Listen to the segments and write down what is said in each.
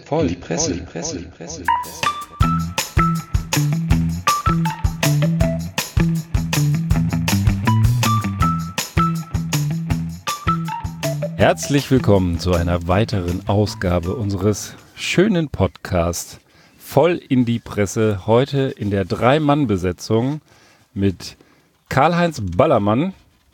Voll die Presse. Herzlich willkommen zu einer weiteren Ausgabe unseres schönen Podcasts Voll in die Presse. Heute in der 3-Mann-Besetzung mit Karl-Heinz Ballermann,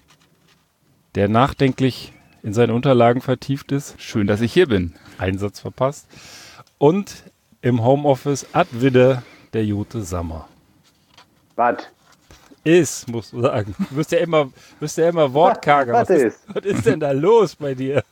der nachdenklich in seine Unterlagen vertieft ist. Schön, dass ich hier bin. Einsatz verpasst. Und im Homeoffice Adwidde der Jote Sammer. Was? Ist, musst du sagen. Du bist ja immer wortkarger. Was ist denn da los bei dir?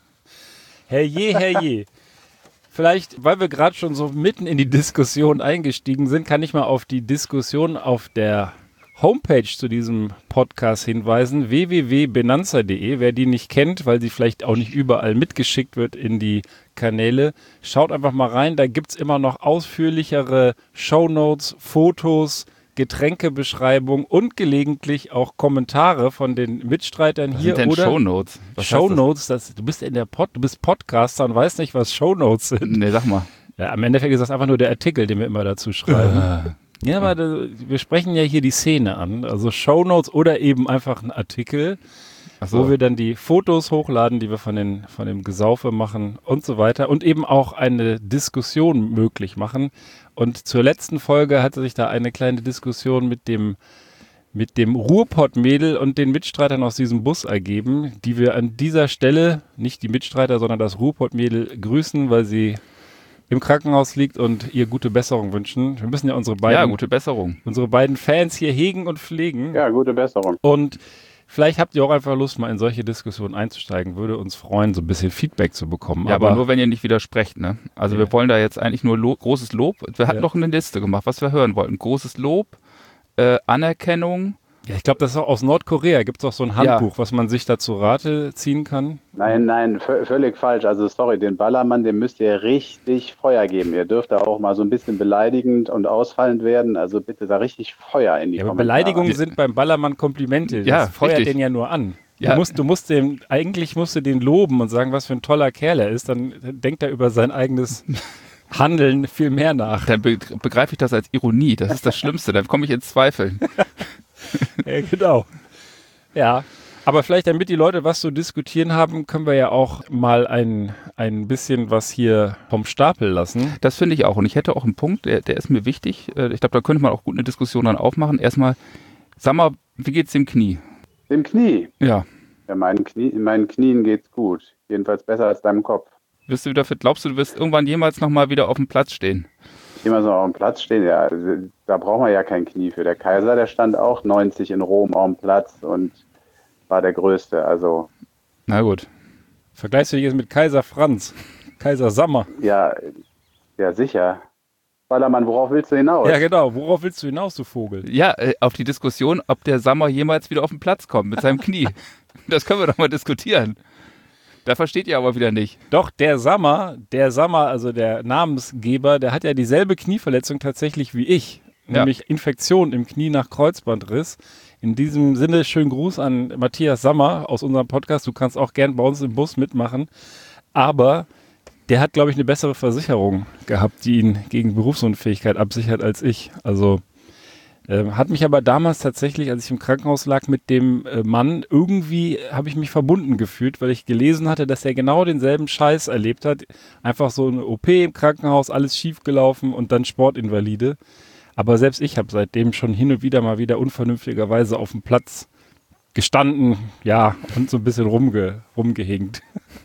Herrje. Vielleicht, weil wir gerade schon so mitten in die Diskussion eingestiegen sind, kann ich mal auf die Diskussion auf der Homepage zu diesem Podcast hinweisen, www.benanza.de. Wer die nicht kennt, weil sie vielleicht auch nicht überall mitgeschickt wird in die Kanäle, schaut einfach mal rein. Da gibt es immer noch ausführlichere Shownotes, Fotos, Getränkebeschreibung und gelegentlich auch Kommentare von den Mitstreitern hier. Was sind denn oder Shownotes? Shownotes, du bist Podcaster und weißt nicht, was Shownotes sind. Nee, sag mal. Ja, am Endeffekt ist das einfach nur der Artikel, den wir immer dazu schreiben. Ja, aber wir sprechen ja hier die Szene an. Also Shownotes oder eben einfach ein Artikel, wo wir dann die Fotos hochladen, die wir von dem Gesaufe machen und so weiter. Und eben auch eine Diskussion möglich machen. Und zur letzten Folge hatte sich da eine kleine Diskussion mit dem Ruhrpott-Mädel und den Mitstreitern aus diesem Bus ergeben, die wir an dieser Stelle, nicht die Mitstreiter, sondern das Ruhrpott-Mädel grüßen, weil sie im Krankenhaus liegt und ihr gute Besserung wünschen. Wir müssen ja unsere beiden Fans hier hegen und pflegen. Ja, gute Besserung. Und vielleicht habt ihr auch einfach Lust, mal in solche Diskussionen einzusteigen. Würde uns freuen, so ein bisschen Feedback zu bekommen. Ja, aber nur, wenn ihr nicht widersprecht, ne? Also wir wollen da jetzt eigentlich nur großes Lob. Wir hatten noch eine Liste gemacht, was wir hören wollten. Großes Lob, Anerkennung. Ja, ich glaube, das ist auch aus Nordkorea. Gibt es auch so ein Handbuch, was man sich da zu Rate ziehen kann? Nein, völlig falsch. Also sorry, den Ballermann, dem müsst ihr richtig Feuer geben. Ihr dürft da auch mal so ein bisschen beleidigend und ausfallend werden. Also bitte da richtig Feuer in die Kommentare. Aber Beleidigungen sind beim Ballermann Komplimente. Ja, das feuert richtig. den ja nur an. Ja. Eigentlich musst du den loben und sagen, was für ein toller Kerl er ist. Dann denkt er über sein eigenes Handeln viel mehr nach. Dann begreife ich das als Ironie. Das ist das Schlimmste. Dann komme ich ins Zweifeln. Ja, genau. Ja, aber vielleicht, damit die Leute was zu diskutieren haben, können wir ja auch mal ein bisschen was hier vom Stapel lassen. Das finde ich auch. Und ich hätte auch einen Punkt, der ist mir wichtig. Ich glaube, da könnte man auch gut eine Diskussion dann aufmachen. Erstmal, sag mal, wie geht's dem Knie? Dem Knie? Ja. Ja, in meinen Knien geht's gut. Jedenfalls besser als deinem Kopf. Bist du wieder fit? Glaubst du wirst irgendwann jemals nochmal wieder auf dem Platz stehen? Immer so auf dem Platz stehen, ja, da braucht man ja kein Knie für. Der Kaiser, der stand auch 90 in Rom auf dem Platz und war der Größte, also. Na gut. Vergleichst du dich jetzt mit Kaiser Franz, Kaiser Sammer? Ja, sicher. Ballermann, worauf willst du hinaus? Ja, genau. Worauf willst du hinaus, du Vogel? Ja, auf die Diskussion, ob der Sammer jemals wieder auf den Platz kommt mit seinem Knie. Das können wir doch mal diskutieren. Da versteht ihr aber wieder nicht. Doch, der Sammer, also der Namensgeber, der hat ja dieselbe Knieverletzung tatsächlich wie ich. Nämlich Infektion im Knie nach Kreuzbandriss. In diesem Sinne, schönen Gruß an Matthias Sammer aus unserem Podcast. Du kannst auch gern bei uns im Bus mitmachen. Aber der hat, glaube ich, eine bessere Versicherung gehabt, die ihn gegen Berufsunfähigkeit absichert als ich. Also hat mich aber damals tatsächlich, als ich im Krankenhaus lag mit dem Mann, irgendwie habe ich mich verbunden gefühlt, weil ich gelesen hatte, dass er genau denselben Scheiß erlebt hat. Einfach so eine OP im Krankenhaus, alles schief gelaufen und dann Sportinvalide. Aber selbst ich habe seitdem schon hin und wieder mal wieder unvernünftigerweise auf dem Platz gestanden, ja, und so ein bisschen rumgehinkt.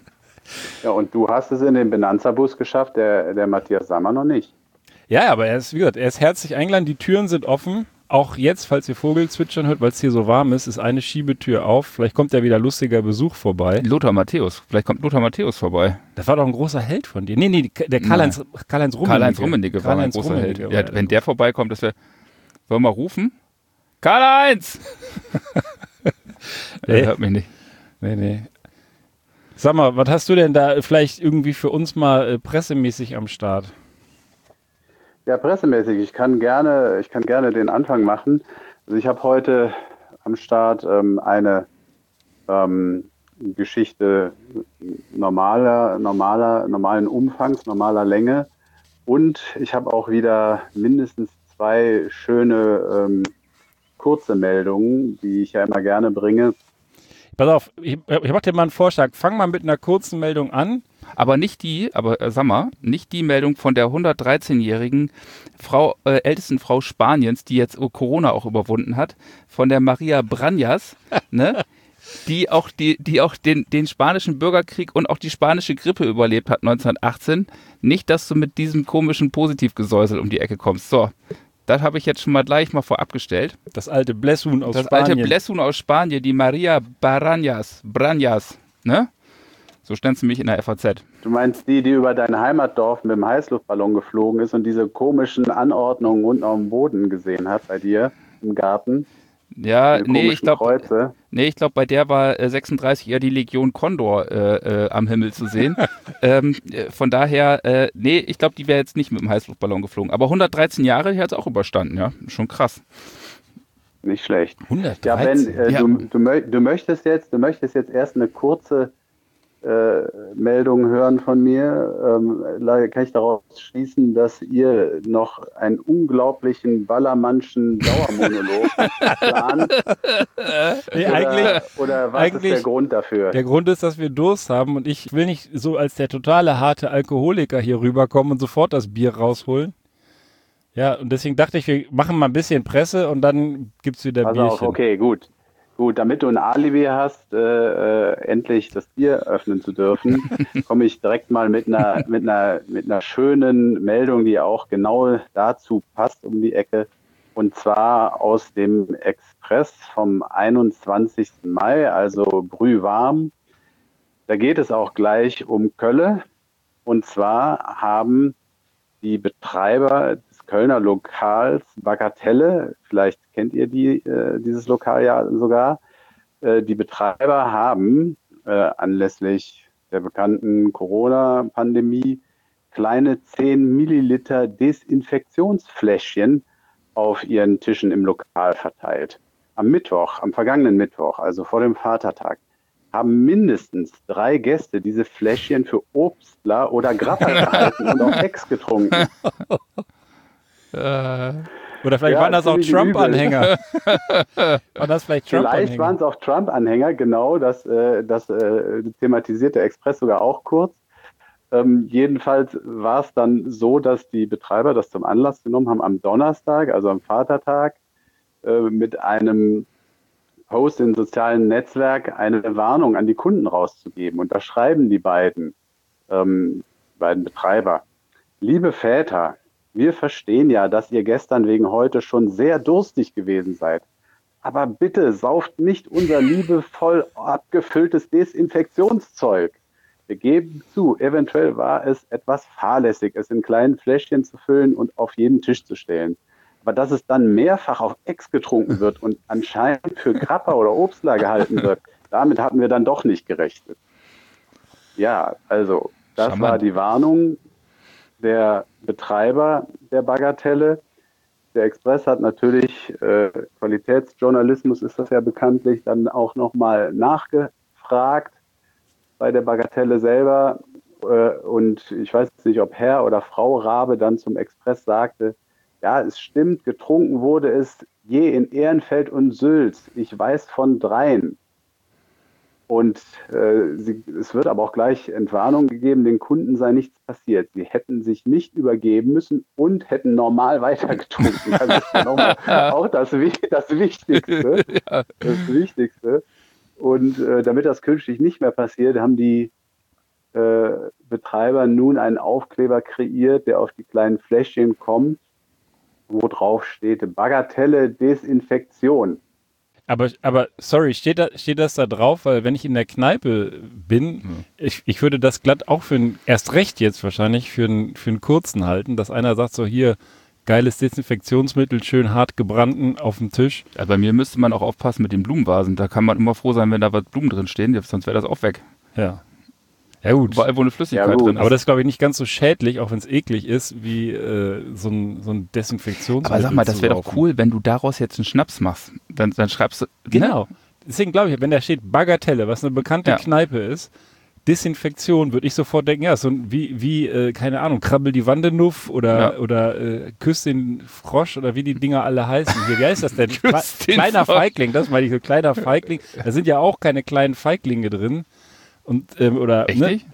Ja, und du hast es in den Benanza-Bus geschafft, der Matthias Sammer noch nicht. Ja, aber er ist herzlich eingeladen, die Türen sind offen. Auch jetzt, falls ihr Vogelzwitschern hört, weil es hier so warm ist eine Schiebetür auf. Vielleicht kommt ja wieder lustiger Besuch vorbei. Lothar Matthäus. Vielleicht kommt Lothar Matthäus vorbei. Das war doch ein großer Held von dir. Nee, der Karl-Heinz Rummenigge. Karl-Heinz Rummenigge war ein großer Held. Ja, wenn der vorbeikommt, wollen wir mal rufen? Karl-Heinz! Er hört mich nicht. Nee. Sag mal, was hast du denn da vielleicht irgendwie für uns mal pressemäßig am Start? Ja, pressemäßig. Ich kann gerne den Anfang machen. Also ich habe heute am Start eine Geschichte normalen Umfangs, normaler Länge. Und ich habe auch wieder mindestens 2 schöne kurze Meldungen, die ich ja immer gerne bringe. Pass auf, ich mache dir mal einen Vorschlag. Fang mal mit einer kurzen Meldung an. Aber nicht die Meldung von der 113-jährigen ältesten Frau Spaniens, die jetzt Corona auch überwunden hat, von der Maria Branjas, ne? Die auch den spanischen Bürgerkrieg und auch die spanische Grippe überlebt hat 1918. Nicht, dass du mit diesem komischen Positivgesäusel um die Ecke kommst. So, das habe ich jetzt schon mal gleich mal vorab gestellt. Das alte Bläshuhn aus Spanien. Das alte Bläshuhn aus Spanien, die Maria Branjas, ne? So stand es nämlich in der FAZ. Du meinst die über dein Heimatdorf mit dem Heißluftballon geflogen ist und diese komischen Anordnungen unten auf dem Boden gesehen hat bei dir im Garten? Ja, ich glaube, bei der war 36 eher die Legion Condor am Himmel zu sehen. Von daher, ich glaube, die wäre jetzt nicht mit dem Heißluftballon geflogen. Aber 113 Jahre, die hat es auch überstanden, ja. Schon krass. Nicht schlecht. 113? Ja, Ben, du möchtest jetzt erst eine kurze Meldung hören von mir, kann ich daraus schließen, dass ihr noch einen unglaublichen Ballermannschen Dauermonolog plant? Oder was ist der Grund dafür? Der Grund ist, dass wir Durst haben und ich will nicht so als der totale harte Alkoholiker hier rüberkommen und sofort das Bier rausholen. Ja, und deswegen dachte ich, wir machen mal ein bisschen Presse und dann gibt's wieder Bierchen. Also okay, gut. Gut, damit du ein Alibi hast, endlich das Bier öffnen zu dürfen, komme ich direkt mal mit einer schönen Meldung, die auch genau dazu passt, um die Ecke. Und zwar aus dem Express vom 21. Mai, also brühwarm. Da geht es auch gleich um Kölle. Und zwar haben die Betreiber des Kölner Lokals Bagatelle, vielleicht kennt ihr dieses Lokal ja sogar, die Betreiber haben anlässlich der bekannten Corona-Pandemie kleine 10 Milliliter Desinfektionsfläschchen auf ihren Tischen im Lokal verteilt. Am vergangenen Mittwoch, also vor dem Vatertag, haben mindestens 3 Gäste diese Fläschchen für Obstler oder Grappa gehalten und auf Ex getrunken. Oder vielleicht waren das auch Trump-Anhänger. Vielleicht waren es auch Trump-Anhänger, genau, das thematisiert der Express sogar auch kurz. Jedenfalls war es dann so, dass die Betreiber das zum Anlass genommen haben, am Donnerstag, also am Vatertag, mit einem Post im sozialen Netzwerk eine Warnung an die Kunden rauszugeben. Und da schreiben die beiden Betreiber: Liebe Väter, wir verstehen ja, dass ihr gestern wegen heute schon sehr durstig gewesen seid. Aber bitte sauft nicht unser liebevoll abgefülltes Desinfektionszeug. Wir geben zu, eventuell war es etwas fahrlässig, es in kleinen Fläschchen zu füllen und auf jeden Tisch zu stellen. Aber dass es dann mehrfach auf Ex getrunken wird und anscheinend für Grappa oder Obstler gehalten wird, damit hatten wir dann doch nicht gerechnet. Ja, also das war die Warnung der Betreiber der Bagatelle. Der Express hat natürlich, Qualitätsjournalismus ist das ja bekanntlich, dann auch nochmal nachgefragt bei der Bagatelle selber. Und ich weiß nicht, ob Herr oder Frau Rabe dann zum Express sagte, ja, es stimmt, getrunken wurde es je in Ehrenfeld und Sülz. Ich weiß von 3. Und es wird aber auch gleich Entwarnung gegeben, den Kunden sei nichts passiert. Sie hätten sich nicht übergeben müssen und hätten normal weitergetrunken. Das ist dann auch das Wichtigste. Ja. Das Wichtigste. Und damit das künftig nicht mehr passiert, haben die Betreiber nun einen Aufkleber kreiert, der auf die kleinen Fläschchen kommt, wo drauf steht Bagatelle Desinfektion. Aber sorry, steht das da drauf? Weil wenn ich in der Kneipe bin, ich würde das glatt auch erst recht jetzt wahrscheinlich für einen kurzen halten, dass einer sagt so, hier, geiles Desinfektionsmittel, schön hart gebrannten auf dem Tisch. Ja, bei mir müsste man auch aufpassen mit den Blumenvasen. Da kann man immer froh sein, wenn da was Blumen drin stehen, sonst wäre das auch weg. Ja. Ja gut. Überall, wo eine Flüssigkeit drin ist. Aber das ist, glaube ich, nicht ganz so schädlich, auch wenn es eklig ist, wie so ein Desinfektionsmittel. Aber sag mal, das wäre doch cool, wenn du daraus jetzt einen Schnaps machst. Dann schreibst du... Genau. Deswegen glaube ich, wenn da steht Bagatelle, was eine bekannte Kneipe ist, Desinfektion würde ich sofort denken, ja, so wie keine Ahnung, krabbel die Wandenuff oder küss den Frosch oder wie die Dinger alle heißen. Wie heißt das denn? Kleiner Feigling, das meine ich, so kleiner Feigling. Da sind ja auch keine kleinen Feiglinge drin. Und, oder, Echt nicht?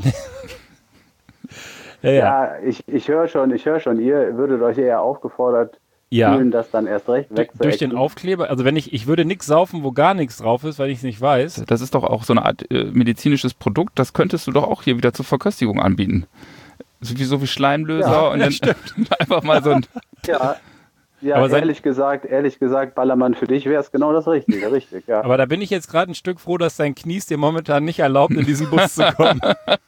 Ja, ich höre schon, ihr würdet euch eher aufgefordert fühlen, das dann erst recht wegzuexen. Durch den Aufkleber, also ich würde nichts saufen, wo gar nichts drauf ist, weil ich es nicht weiß. Das ist doch auch so eine Art medizinisches Produkt, das könntest du doch auch hier wieder zur Verköstigung anbieten. So wie Schleimlöser und dann einfach mal so ein... Ja, aber ehrlich gesagt, Ballermann, für dich wäre es genau das Richtige, richtig, ja. Aber da bin ich jetzt gerade ein Stück froh, dass dein Knie dir momentan nicht erlaubt, in diesen Bus zu kommen.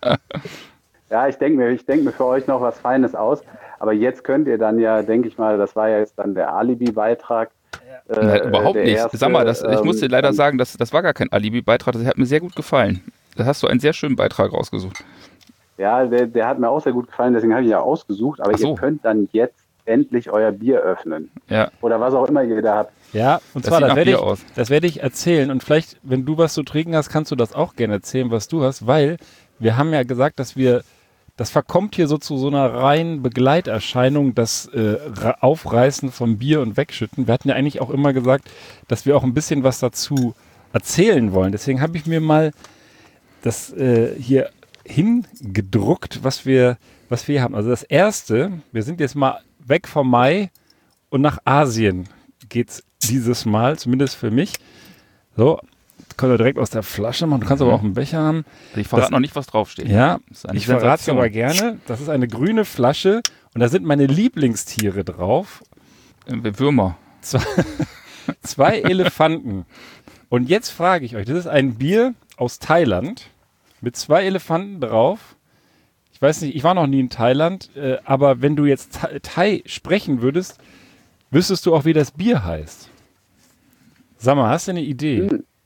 Ja, ich denke mir für euch noch was Feines aus. Aber jetzt könnt ihr dann ja, denke ich mal, das war ja jetzt dann der Alibi-Beitrag. Nein, überhaupt nicht. Erste, Sag mal, ich muss dir leider sagen, das war gar kein Alibi-Beitrag. Das hat mir sehr gut gefallen. Da hast du einen sehr schönen Beitrag rausgesucht. Ja, der hat mir auch sehr gut gefallen, deswegen habe ich ihn ja ausgesucht. Aber ihr könnt dann jetzt endlich euer Bier öffnen. Ja. Oder was auch immer ihr da habt. Ja, und zwar, das werde ich erzählen. Und vielleicht, wenn du was zu trinken hast, kannst du das auch gerne erzählen, was du hast. Weil wir haben ja gesagt, das verkommt hier so zu so einer reinen Begleiterscheinung, das Aufreißen vom Bier und Wegschütten. Wir hatten ja eigentlich auch immer gesagt, dass wir auch ein bisschen was dazu erzählen wollen. Deswegen habe ich mir mal das hier hingedruckt, was wir hier haben. Also das Erste, wir sind jetzt mal weg vom Mai und nach Asien geht's dieses Mal, zumindest für mich. So, können wir direkt aus der Flasche machen. Du kannst aber auch einen Becher haben. Ich verrate noch nicht, was draufsteht. Ja, ich verrate es aber gerne. Das ist eine grüne Flasche und da sind meine Lieblingstiere drauf. Würmer. Zwei Elefanten. Und jetzt frage ich euch, das ist ein Bier aus Thailand mit 2 Elefanten drauf. Ich weiß nicht, ich war noch nie in Thailand, aber wenn du jetzt Thai sprechen würdest, wüsstest du auch, wie das Bier heißt. Sag mal, hast du eine Idee?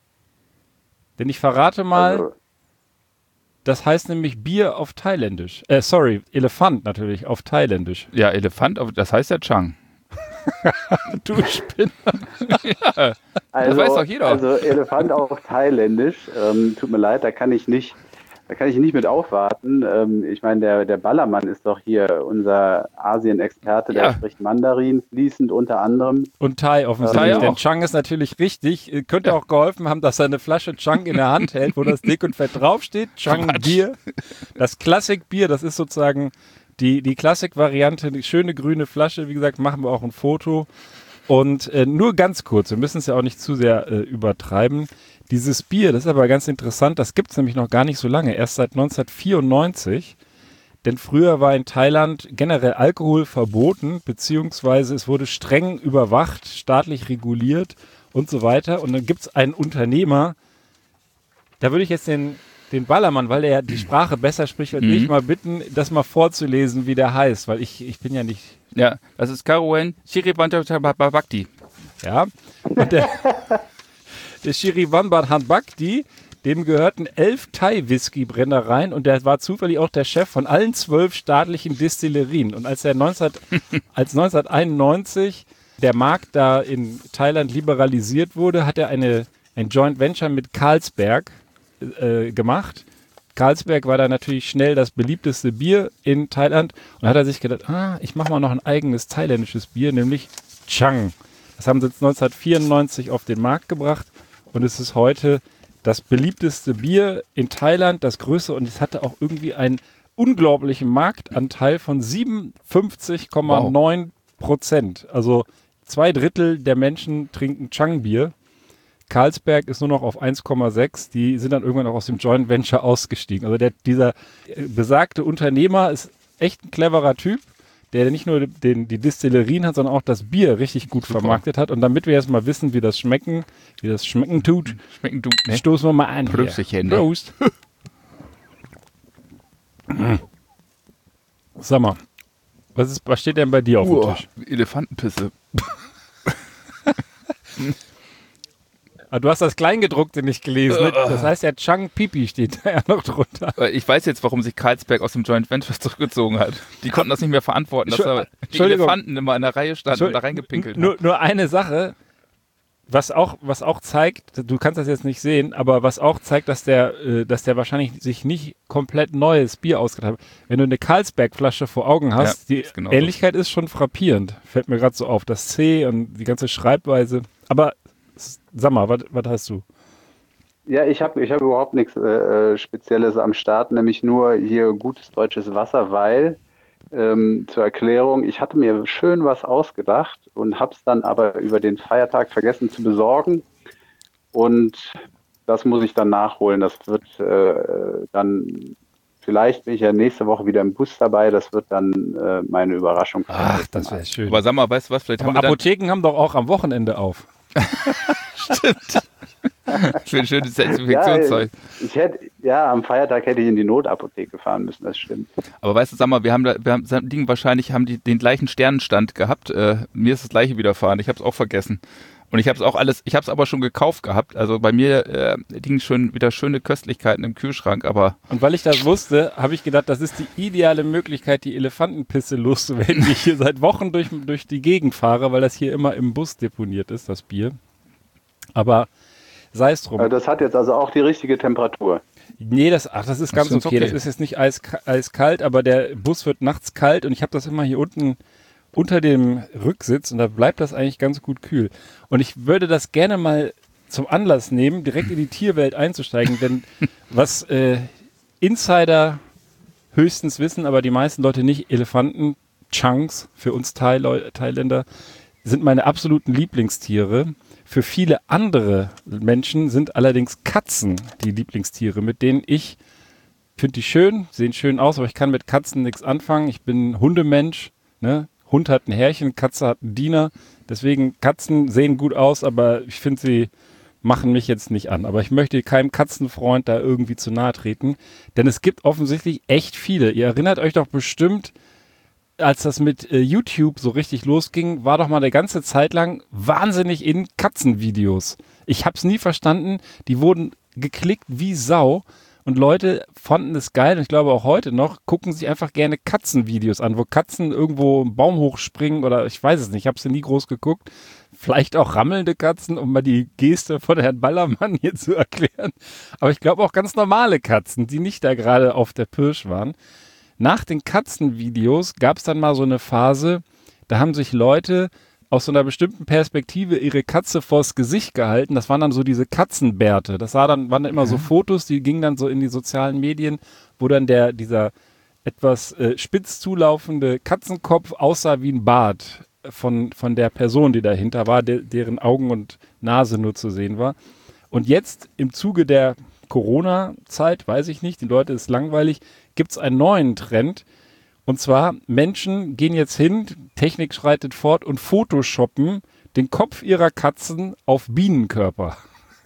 Denn ich verrate mal, das heißt nämlich Bier auf Thailändisch. Elefant natürlich auf Thailändisch. Ja, Elefant, das heißt ja Chang. Du Spinner. Ja, das weiß doch jeder. Also Elefant auf Thailändisch, tut mir leid, da kann ich nicht mit aufwarten. Ich meine, der Ballermann ist doch hier unser Asien-Experte, der spricht Mandarin fließend unter anderem. Und Thai offensichtlich, denn Chang ist natürlich richtig. Könnte auch geholfen haben, dass er eine Flasche Chang in der Hand hält, wo das dick und fett draufsteht. Chang Bier. Das Klassik-Bier, das ist sozusagen die Klassik-Variante, die schöne grüne Flasche. Wie gesagt, machen wir auch ein Foto. Und nur ganz kurz, wir müssen es ja auch nicht zu sehr übertreiben. Dieses Bier, das ist aber ganz interessant, das gibt es nämlich noch gar nicht so lange, erst seit 1994. Denn früher war in Thailand generell Alkohol verboten, beziehungsweise es wurde streng überwacht, staatlich reguliert und so weiter. Und dann gibt es einen Unternehmer, da würde ich jetzt den Ballermann, weil er ja die Sprache besser spricht als ich, mal bitten, das mal vorzulesen, wie der heißt, weil ich bin ja nicht... Ja, das ist Karuen Shiribantabakti. Ja, und der Shirivanbad Bhakti, dem gehörten 11 Thai-Whisky-Brennereien und der war zufällig auch der Chef von allen 12 staatlichen Destillerien. Und als 1991 der Markt da in Thailand liberalisiert wurde, hat er ein Joint Venture mit Carlsberg gemacht. Carlsberg war da natürlich schnell das beliebteste Bier in Thailand und hat er sich gedacht, ich mache mal noch ein eigenes thailändisches Bier, nämlich Chang. Das haben sie jetzt 1994 auf den Markt gebracht und es ist heute das beliebteste Bier in Thailand, das größte, und es hatte auch irgendwie einen unglaublichen Marktanteil von 57,9%. Also 2/3 der Menschen trinken Chang-Bier. Carlsberg ist nur noch auf 1,6. Die sind dann irgendwann auch aus dem Joint Venture ausgestiegen. Also dieser besagte Unternehmer ist echt ein cleverer Typ, der nicht nur die Destillerien hat, sondern auch das Bier richtig gut vermarktet hat. Und damit wir jetzt mal wissen, wie das schmecken tut, ne? Stoßen wir mal an. Prösterchen. Prost. Sag mal, was steht denn bei dir auf dem Tisch? Elefantenpisse. Du hast das Kleingedruckte nicht gelesen. Ne? Das heißt ja Chang Pipi steht da ja noch drunter. Ich weiß jetzt, warum sich Carlsberg aus dem Joint Venture zurückgezogen hat. Die konnten das nicht mehr verantworten, dass da die Elefanten immer in der Reihe standen und da reingepinkelt haben. Nur eine Sache. Was auch zeigt, du kannst das jetzt nicht sehen, aber was auch zeigt, dass der wahrscheinlich sich nicht komplett neues Bier ausgedacht hat. Wenn du eine Carlsberg-Flasche vor Augen hast, die ist genau Ähnlichkeit ist schon frappierend. Fällt mir gerade so auf, das C und die ganze Schreibweise. Aber sag mal, was hast du? Ja, ich hab überhaupt nichts Spezielles am Start, nämlich nur hier gutes deutsches Wasser, weil zur Erklärung, ich hatte mir schön was ausgedacht und habe es dann aber über den Feiertag vergessen zu besorgen und das muss ich dann nachholen. Das wird dann, vielleicht bin ich ja nächste Woche wieder im Bus dabei, das wird dann meine Überraschung. Ach, das wäre schön. Aber sag mal, weißt du was, vielleicht Aber haben wir Apotheken haben doch auch am Wochenende auf. Stimmt. Für ein schönes Desinfektionszeug. Am Feiertag hätte ich in die Notapotheke fahren müssen, das stimmt. Aber weißt du, sag mal, die den gleichen Sternenstand gehabt. Mir ist das gleiche widerfahren. Ich habe es auch vergessen. Und ich habe es aber schon gekauft gehabt. Also bei mir liegen schon wieder schöne Köstlichkeiten im Kühlschrank, aber. Und weil ich das wusste, habe ich gedacht, das ist die ideale Möglichkeit, die Elefantenpisse loszuwerden, die ich hier seit Wochen durch die Gegend fahre, weil das hier immer im Bus deponiert ist, das Bier. Aber sei es drum. Das hat jetzt also auch die richtige Temperatur. Nee, das ist ganz okay. Das ist jetzt nicht eiskalt, aber der Bus wird nachts kalt und ich habe das immer hier unten unter dem Rücksitz und da bleibt das eigentlich ganz gut kühl. Und ich würde das gerne mal zum Anlass nehmen, direkt in die Tierwelt einzusteigen, denn was Insider höchstens wissen, aber die meisten Leute nicht, Elefanten, Chunks, für uns Thailänder, sind meine absoluten Lieblingstiere. Für viele andere Menschen sind allerdings Katzen die Lieblingstiere, mit denen ich finde die schön, sehen schön aus, aber ich kann mit Katzen nichts anfangen. Ich bin Hundemensch, ne? Hund hat ein Herrchen, Katze hat einen Diener. Deswegen, Katzen sehen gut aus, aber ich finde, sie machen mich jetzt nicht an. Aber ich möchte keinem Katzenfreund da irgendwie zu nahe treten, denn es gibt offensichtlich echt viele. Ihr erinnert euch doch bestimmt, als das mit YouTube so richtig losging, war doch mal eine ganze Zeit lang wahnsinnig in Katzenvideos. Ich habe es nie verstanden. Die wurden geklickt wie Sau. Und Leute fanden es geil, und ich glaube auch heute noch, gucken sich einfach gerne Katzenvideos an, wo Katzen irgendwo einen Baum hochspringen oder ich weiß es nicht, ich habe es nie groß geguckt. Vielleicht auch rammelnde Katzen, um mal die Geste von Herrn Ballermann hier zu erklären. Aber ich glaube auch ganz normale Katzen, die nicht da gerade auf der Pirsch waren. Nach den Katzenvideos gab es dann mal so eine Phase, da haben sich Leute aus so einer bestimmten Perspektive ihre Katze vors Gesicht gehalten. Das waren dann so diese Katzenbärte. Waren dann immer so Fotos, die gingen dann so in die sozialen Medien, wo dann dieser etwas spitz zulaufende Katzenkopf aussah wie ein Bart von der Person, die dahinter war, deren Augen und Nase nur zu sehen war. Und jetzt im Zuge der Corona-Zeit, weiß ich nicht, die Leute ist langweilig, gibt es einen neuen Trend. Und zwar, Menschen gehen jetzt hin, Technik schreitet fort und photoshoppen den Kopf ihrer Katzen auf Bienenkörper.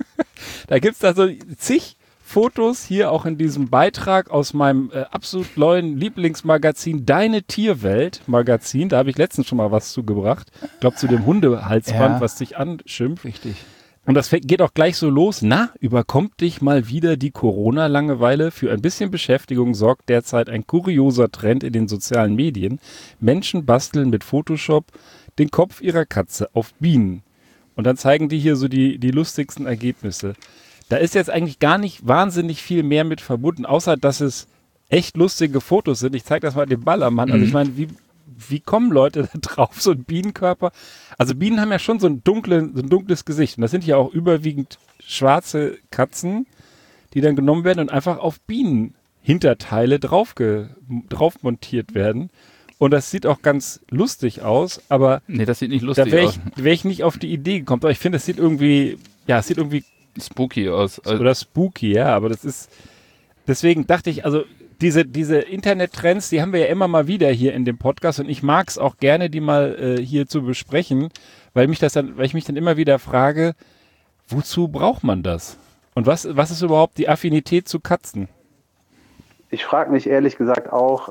Da gibt es also zig Fotos hier auch in diesem Beitrag aus meinem absolut neuen Lieblingsmagazin Deine Tierwelt Magazin. Da habe ich letztens schon mal was zugebracht. Ich glaube zu dem Hundehalsband, was sich anschimpft. Richtig. Und das geht auch gleich so los. Na, überkommt dich mal wieder die Corona-Langeweile? Für ein bisschen Beschäftigung sorgt derzeit ein kurioser Trend in den sozialen Medien. Menschen basteln mit Photoshop den Kopf ihrer Katze auf Bienen. Und dann zeigen die hier so die lustigsten Ergebnisse. Da ist jetzt eigentlich gar nicht wahnsinnig viel mehr mit verbunden, außer dass es echt lustige Fotos sind. Ich zeige das mal dem Ballermann. Also ich meine, wie kommen Leute da drauf, so ein Bienenkörper? Also Bienen haben ja schon so ein dunkles Gesicht. Und das sind ja auch überwiegend schwarze Katzen, die dann genommen werden und einfach auf Bienenhinterteile drauf montiert werden. Und das sieht auch ganz lustig aus, aber nee, das sieht nicht lustig da aus. Wäre ich nicht auf die Idee gekommen. Aber ich finde, es sieht irgendwie spooky aus. Oder spooky, ja, aber das ist, deswegen dachte ich, also diese Internet-Trends, die haben wir ja immer mal wieder hier in dem Podcast und ich mag es auch gerne, die mal hier zu besprechen, weil ich mich dann immer wieder frage, wozu braucht man das? Und was ist überhaupt die Affinität zu Katzen? Ich frage mich ehrlich gesagt auch,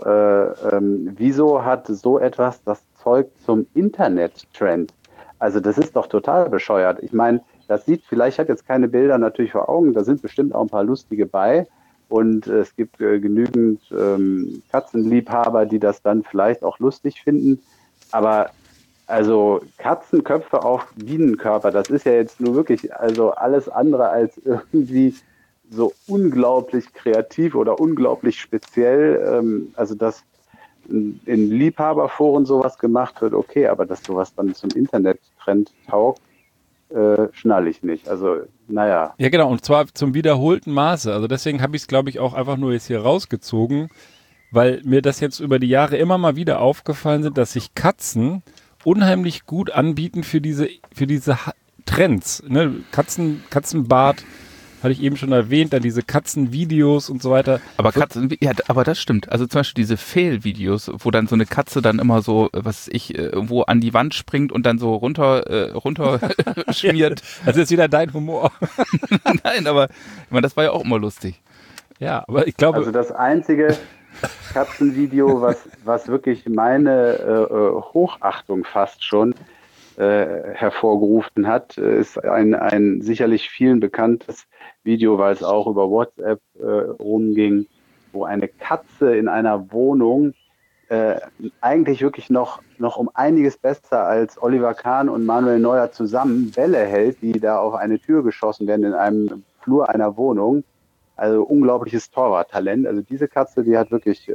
wieso hat so etwas das Zeug zum Internet-Trend? Also das ist doch total bescheuert. Ich meine, ich habe jetzt keine Bilder natürlich vor Augen, da sind bestimmt auch ein paar lustige bei. Und es gibt genügend Katzenliebhaber, die das dann vielleicht auch lustig finden. Aber Also Katzenköpfe auf Bienenkörper, das ist ja jetzt nur wirklich also alles andere als irgendwie so unglaublich kreativ oder unglaublich speziell. Also dass in Liebhaberforen sowas gemacht wird, okay, aber dass sowas dann zum Internet-Trend taugt, schnall ich nicht. Also, naja. Ja, genau, und zwar zum wiederholten Maße. Also deswegen habe ich es, glaube ich, auch einfach nur jetzt hier rausgezogen, weil mir das jetzt über die Jahre immer mal wieder aufgefallen sind, dass sich Katzen unheimlich gut anbieten für diese Trends. Ne? Katzenbart, hatte ich eben schon erwähnt, dann diese Katzenvideos und so weiter. Aber Katzen, ja, aber das stimmt. Also zum Beispiel diese Fail-Videos, wo dann so eine Katze dann immer so, was weiß ich, irgendwo an die Wand springt und dann so runter schmiert. Das ist wieder dein Humor. Nein, aber ich meine, das war ja auch immer lustig. Ja, aber ich glaube... Also das einzige Katzenvideo, was wirklich meine Hochachtung fast schon hervorgerufen hat, ist ein sicherlich vielen bekanntes Video, weil es auch über WhatsApp rumging, wo eine Katze in einer Wohnung eigentlich wirklich noch um einiges besser als Oliver Kahn und Manuel Neuer zusammen Bälle hält, die da auf eine Tür geschossen werden in einem Flur einer Wohnung. Also unglaubliches Torwarttalent. Also diese Katze, die hat wirklich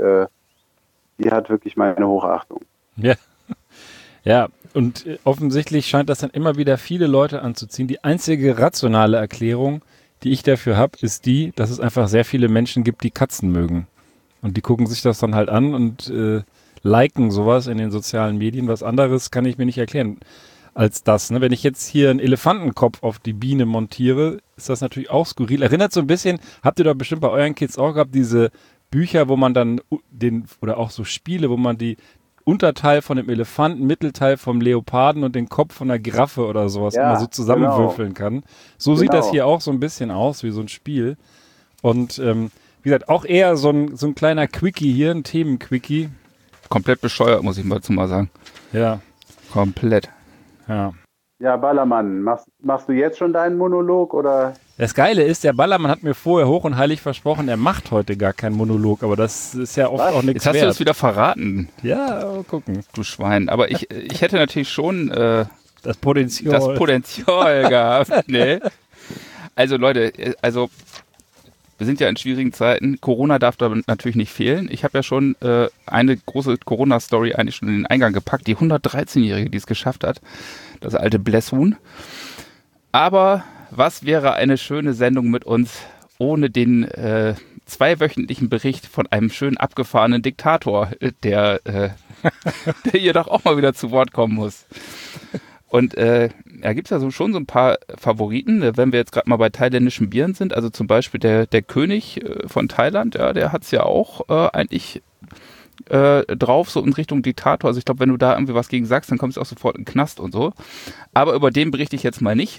meine Hochachtung. Ja. Ja, und offensichtlich scheint das dann immer wieder viele Leute anzuziehen. Die einzige rationale Erklärung, die ich dafür habe, ist die, dass es einfach sehr viele Menschen gibt, die Katzen mögen. Und die gucken sich das dann halt an und liken sowas in den sozialen Medien. Was anderes kann ich mir nicht erklären als das. Ne? Wenn ich jetzt hier einen Elefantenkopf auf die Biene montiere, ist das natürlich auch skurril. Erinnert so ein bisschen, habt ihr doch bestimmt bei euren Kids auch gehabt, diese Bücher, wo man dann oder auch so Spiele, wo man die Unterteil von dem Elefanten, Mittelteil vom Leoparden und den Kopf von der Giraffe oder sowas immer so zusammenwürfeln kann. So sieht das hier auch so ein bisschen aus, wie so ein Spiel. Und wie gesagt, auch eher so ein kleiner Quickie hier, ein Themen-Quickie. Komplett bescheuert, muss ich mal sagen. Ja. Komplett. Ja. Ja, Ballermann, machst du jetzt schon deinen Monolog oder? Das Geile ist, der Ballermann hat mir vorher hoch und heilig versprochen, er macht heute gar keinen Monolog, aber das ist ja oft auch nichts wert. Jetzt hast du es wieder verraten. Ja, mal gucken. Du Schwein. Aber ich hätte natürlich schon das Potenzial gehabt. Nee. Also Leute, wir sind ja in schwierigen Zeiten. Corona darf da natürlich nicht fehlen. Ich habe ja schon eine große Corona-Story eigentlich schon in den Eingang gepackt. Die 113-Jährige, die es geschafft hat. Das alte Blässhuhn. Aber was wäre eine schöne Sendung mit uns ohne den 2-wöchentlichen Bericht von einem schön abgefahrenen Diktator, der hier doch auch mal wieder zu Wort kommen muss. Und da gibt es ja schon so ein paar Favoriten, wenn wir jetzt gerade mal bei thailändischen Bieren sind. Also zum Beispiel der König von Thailand, ja, der hat es ja auch eigentlich drauf, so in Richtung Diktator. Also ich glaube, wenn du da irgendwie was gegen sagst, dann kommst du auch sofort in den Knast und so. Aber über den berichte ich jetzt mal nicht,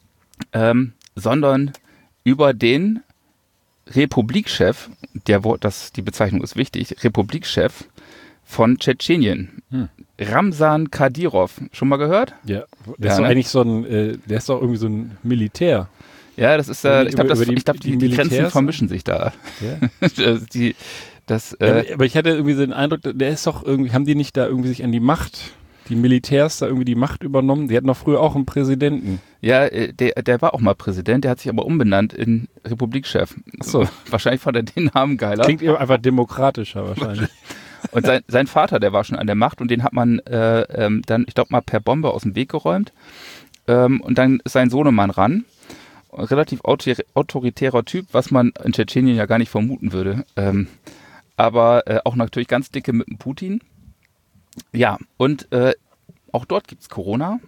sondern über den Republikchef, die Bezeichnung ist wichtig, Republikchef von Tschetschenien. Ramzan Kadyrov. Schon mal gehört? Ja. Der ist doch eigentlich der ist doch irgendwie so ein Militär. Ja, das ist, ich glaube, die Grenzen vermischen sich da. Ja. Aber ich hatte irgendwie so den Eindruck, der ist doch irgendwie, haben die nicht da irgendwie sich an die Militärs da irgendwie die Macht übernommen? Die hatten doch früher auch einen Präsidenten. Ja, der war auch mal Präsident, der hat sich aber umbenannt in Republikchef. Achso. Wahrscheinlich fand er den Namen geiler. Klingt einfach demokratischer wahrscheinlich. Und sein Vater, der war schon an der Macht und den hat man dann, ich glaube mal, per Bombe aus dem Weg geräumt. Und dann ist sein Sohnemann ran. Relativ autoritärer Typ, was man in Tschetschenien ja gar nicht vermuten würde. Aber auch natürlich ganz dicke mit dem Putin. Ja, und auch dort gibt es Corona.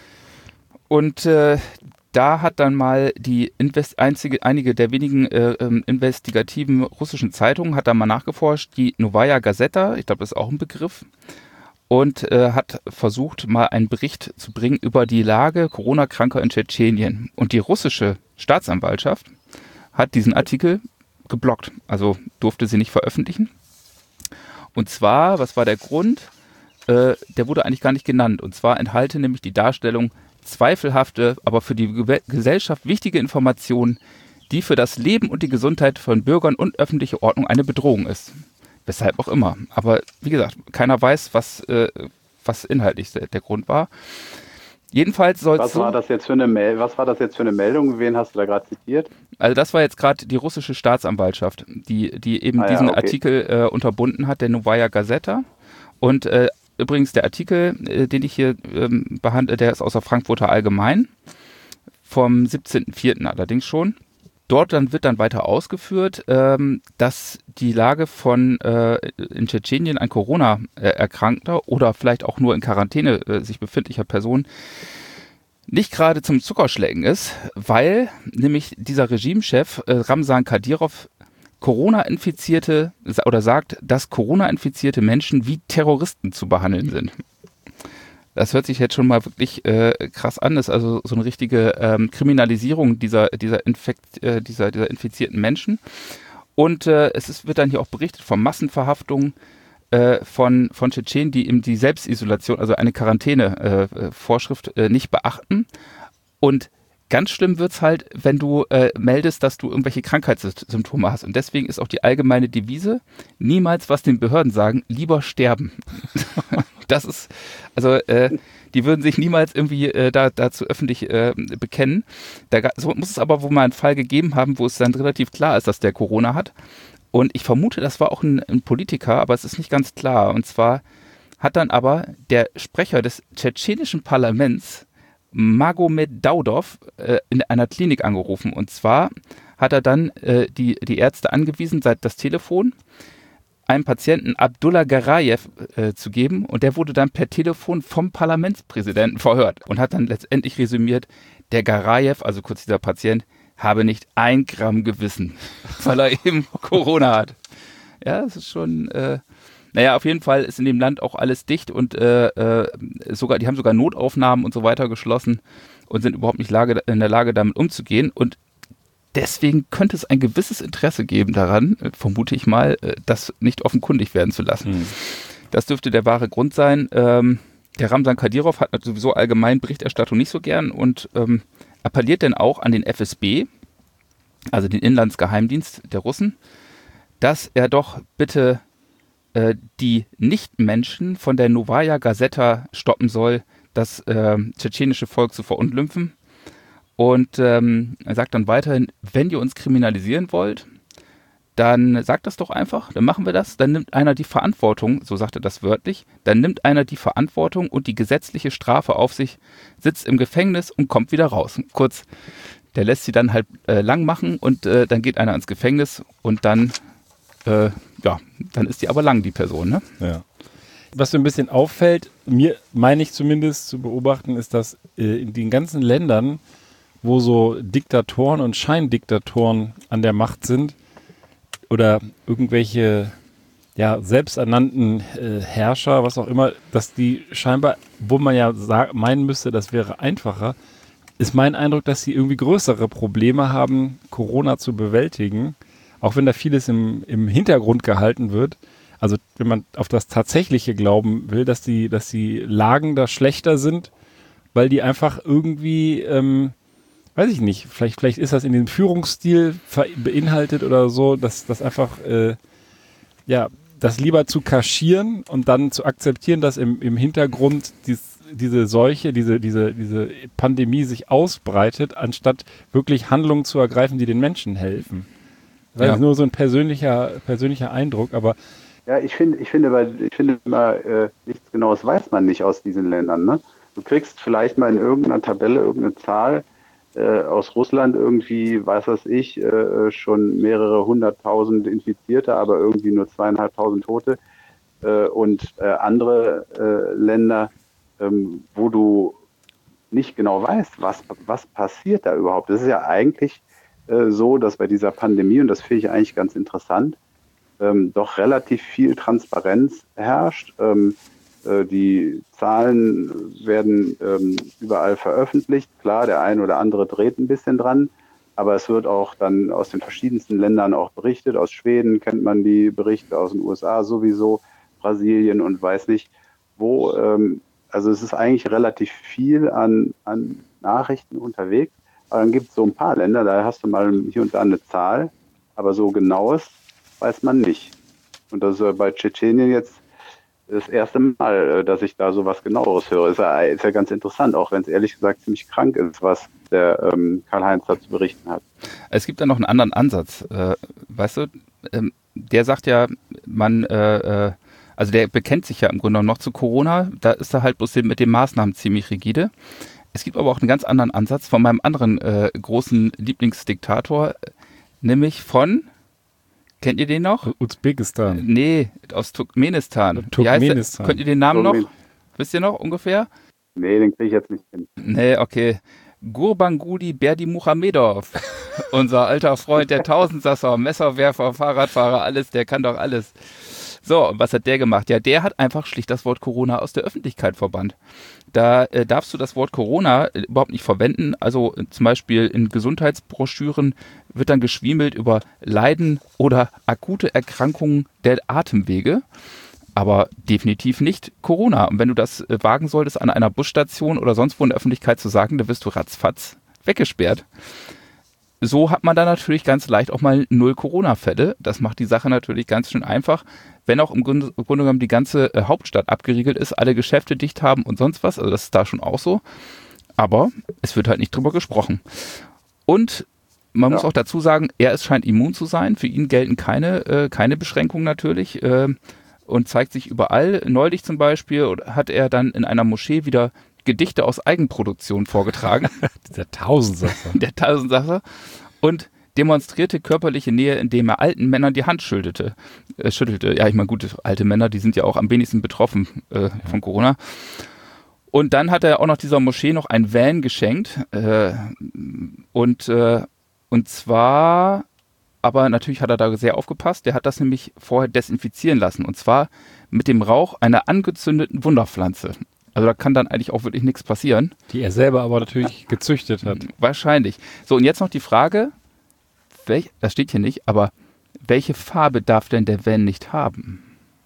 Und da hat dann mal einige der wenigen investigativen russischen Zeitungen hat da mal nachgeforscht, die Novaya Gazeta, ich glaube, das ist auch ein Begriff, und hat versucht, mal einen Bericht zu bringen über die Lage Corona-Kranker in Tschetschenien. Und die russische Staatsanwaltschaft hat diesen Artikel geblockt, also durfte sie nicht veröffentlichen. Und zwar, was war der Grund? Der wurde eigentlich gar nicht genannt. Und zwar enthalte nämlich die Darstellung zweifelhafte, aber für die Gesellschaft wichtige Informationen, die für das Leben und die Gesundheit von Bürgern und öffentliche Ordnung eine Bedrohung ist. Weshalb auch immer. Aber wie gesagt, keiner weiß, was was inhaltlich der Grund war. Jedenfalls soll es Was war das jetzt für eine Meldung? Wen hast du da gerade zitiert? Also das war jetzt gerade die russische Staatsanwaltschaft, die eben diesen Artikel unterbunden hat, der Novaya Gazeta. Und übrigens der Artikel, den ich hier behandle, der ist aus der Frankfurter Allgemein vom 17.04. allerdings schon. Dort wird dann weiter ausgeführt, dass die Lage in Tschetschenien an Corona erkrankter oder vielleicht auch nur in Quarantäne sich befindlicher Personen nicht gerade zum Zuckerschlecken ist, weil nämlich dieser Regimechef Ramzan Kadyrov Corona-Infizierte oder sagt, dass Corona-infizierte Menschen wie Terroristen zu behandeln sind. Das hört sich jetzt schon mal wirklich krass an. Das ist also so eine richtige Kriminalisierung dieser infizierten Menschen. Und wird dann hier auch berichtet von Massenverhaftungen von Tschetschenen, die eben die Selbstisolation, also eine Quarantäne-Vorschrift nicht beachten. Und ganz schlimm wird's halt, wenn du meldest, dass du irgendwelche Krankheitssymptome hast. Und deswegen ist auch die allgemeine Devise, niemals was den Behörden sagen, lieber sterben. Das ist, also die würden sich niemals irgendwie dazu öffentlich bekennen. So muss es aber wohl mal einen Fall gegeben haben, wo es dann relativ klar ist, dass der Corona hat. Und ich vermute, das war auch ein Politiker, aber es ist nicht ganz klar. Und zwar hat dann aber der Sprecher des tschetschenischen Parlaments, Magomed Daudov, in einer Klinik angerufen. Und zwar hat er dann die Ärzte angewiesen, das Telefon einem Patienten Abdullah Garayev zu geben. Und der wurde dann per Telefon vom Parlamentspräsidenten verhört und hat dann letztendlich resümiert, der Garayev, also kurz dieser Patient, habe nicht 1 Gramm Gewissen, weil er eben Corona hat. Ja, das ist schon... auf jeden Fall ist in dem Land auch alles dicht und die haben sogar Notaufnahmen und so weiter geschlossen und sind überhaupt nicht in der Lage, damit umzugehen. Und deswegen könnte es ein gewisses Interesse geben daran, vermute ich mal, das nicht offenkundig werden zu lassen. Das dürfte der wahre Grund sein. Der Ramzan Kadyrov hat sowieso allgemein Berichterstattung nicht so gern und appelliert dann auch an den FSB, also den Inlandsgeheimdienst der Russen, dass er doch bitte die Nichtmenschen von der Novaya Gazeta stoppen soll, das tschetschenische Volk zu verunglimpfen. Und er sagt dann weiterhin, wenn ihr uns kriminalisieren wollt, dann sagt das doch einfach, dann machen wir das, dann nimmt einer die Verantwortung, so sagt er das wörtlich, dann nimmt einer die Verantwortung und die gesetzliche Strafe auf sich, sitzt im Gefängnis und kommt wieder raus. Kurz, der lässt sie dann halt lang machen und dann geht einer ins Gefängnis und dann dann ist die aber lang, die Person, ne? Ja. Was so ein bisschen auffällt, meine ich zumindest zu beobachten, ist, dass in den ganzen Ländern, wo so Diktatoren und Scheindiktatoren an der Macht sind oder irgendwelche selbsternannten Herrscher, was auch immer, dass die scheinbar, wo man ja meinen müsste, das wäre einfacher, ist mein Eindruck, dass sie irgendwie größere Probleme haben, Corona zu bewältigen. Auch wenn da vieles im Hintergrund gehalten wird, also wenn man auf das Tatsächliche glauben will, dass die Lagen da schlechter sind, weil die einfach irgendwie, weiß ich nicht, vielleicht ist das in dem Führungsstil beinhaltet oder so, dass das einfach, das lieber zu kaschieren und dann zu akzeptieren, dass im Hintergrund diese Seuche, diese Pandemie sich ausbreitet, anstatt wirklich Handlungen zu ergreifen, die den Menschen helfen. Das ist nur so ein persönlicher Eindruck, aber ja, ich finde immer, nichts Genaues weiß man nicht aus diesen Ländern. Ne? Du kriegst vielleicht mal in irgendeiner Tabelle irgendeine Zahl aus Russland irgendwie, weiß was ich, schon mehrere 100.000 Infizierte, aber irgendwie nur 2.500 Tote und andere Länder, wo du nicht genau weißt, was passiert da überhaupt. Das ist ja eigentlich so, dass bei dieser Pandemie, und das finde ich eigentlich ganz interessant, doch relativ viel Transparenz herrscht. Die Zahlen werden überall veröffentlicht. Klar, der eine oder andere dreht ein bisschen dran, aber es wird auch dann aus den verschiedensten Ländern auch berichtet. Aus Schweden kennt man die Berichte, aus den USA sowieso, Brasilien und weiß nicht wo. Also es ist eigentlich relativ viel an Nachrichten unterwegs. Aber dann gibt es so ein paar Länder, da hast du mal hier und da eine Zahl, aber so genaues weiß man nicht. Und das ist bei Tschetschenien jetzt das erste Mal, dass ich da so was Genaueres höre. Ist ja ganz interessant, auch wenn es ehrlich gesagt ziemlich krank ist, was der Karl-Heinz da zu berichten hat. Es gibt da noch einen anderen Ansatz. Weißt du, der sagt ja, also der bekennt sich ja im Grunde noch zu Corona. Da ist er halt bloß mit den Maßnahmen ziemlich rigide. Es gibt aber auch einen ganz anderen Ansatz von meinem anderen großen Lieblingsdiktator, nämlich von, kennt ihr den noch? Usbekistan. Nee, aus Turkmenistan. Wie heißt der? Könnt ihr den Namen noch? Wisst ihr noch ungefähr? Nee, den kriege ich jetzt nicht hin. Nee, okay. Gurbanguly Berdimuhamedov. Unser alter Freund, der Tausendsasser, Messerwerfer, Fahrradfahrer, alles, der kann doch alles. So, und was hat der gemacht? Ja, der hat einfach schlicht das Wort Corona aus der Öffentlichkeit verbannt. Da darfst du das Wort Corona überhaupt nicht verwenden. Also zum Beispiel in Gesundheitsbroschüren wird dann geschwiemelt über Leiden oder akute Erkrankungen der Atemwege. Aber definitiv nicht Corona. Und wenn du das wagen solltest, an einer Busstation oder sonst wo in der Öffentlichkeit zu sagen, dann wirst du ratzfatz weggesperrt. So hat man dann natürlich ganz leicht auch mal 0 Corona-Fälle. Das macht die Sache natürlich ganz schön einfach. Wenn auch im Grunde genommen die ganze Hauptstadt abgeriegelt ist, alle Geschäfte dicht haben und sonst was. Also das ist da schon auch so. Aber es wird halt nicht drüber gesprochen. Und man muss auch dazu sagen, er scheint immun zu sein. Für ihn gelten keine Beschränkungen natürlich. Und zeigt sich überall. Neulich zum Beispiel hat er dann in einer Moschee wieder Gedichte aus Eigenproduktion vorgetragen. Der Tausendsasser. Der Tausendsasser. Und demonstrierte körperliche Nähe, indem er alten Männern die Hand schüttelte. Ja, ich meine, gut, alte Männer, die sind ja auch am wenigsten betroffen von Corona. Und dann hat er auch noch dieser Moschee noch ein Van geschenkt. Und zwar... Aber natürlich hat er da sehr aufgepasst. Der hat das nämlich vorher desinfizieren lassen. Und zwar mit dem Rauch einer angezündeten Wunderpflanze. Also da kann dann eigentlich auch wirklich nichts passieren. Die er selber aber natürlich gezüchtet hat. Wahrscheinlich. So, und jetzt noch die Frage, das steht hier nicht, aber welche Farbe darf denn der Van nicht haben?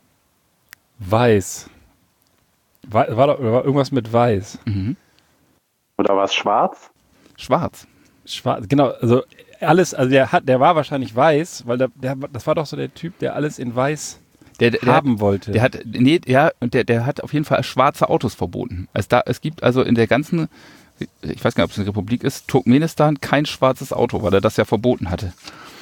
Weiß. War irgendwas mit Weiß. Mhm. Oder war es schwarz? Schwarz. Schwarz, genau. Also alles, also der war wahrscheinlich weiß, weil das war doch so der Typ, der alles in weiß haben wollte. Der hat auf jeden Fall schwarze Autos verboten. Es gibt also in der ganzen, ich weiß gar nicht, ob es eine Republik ist, Turkmenistan kein schwarzes Auto, weil er das ja verboten hatte.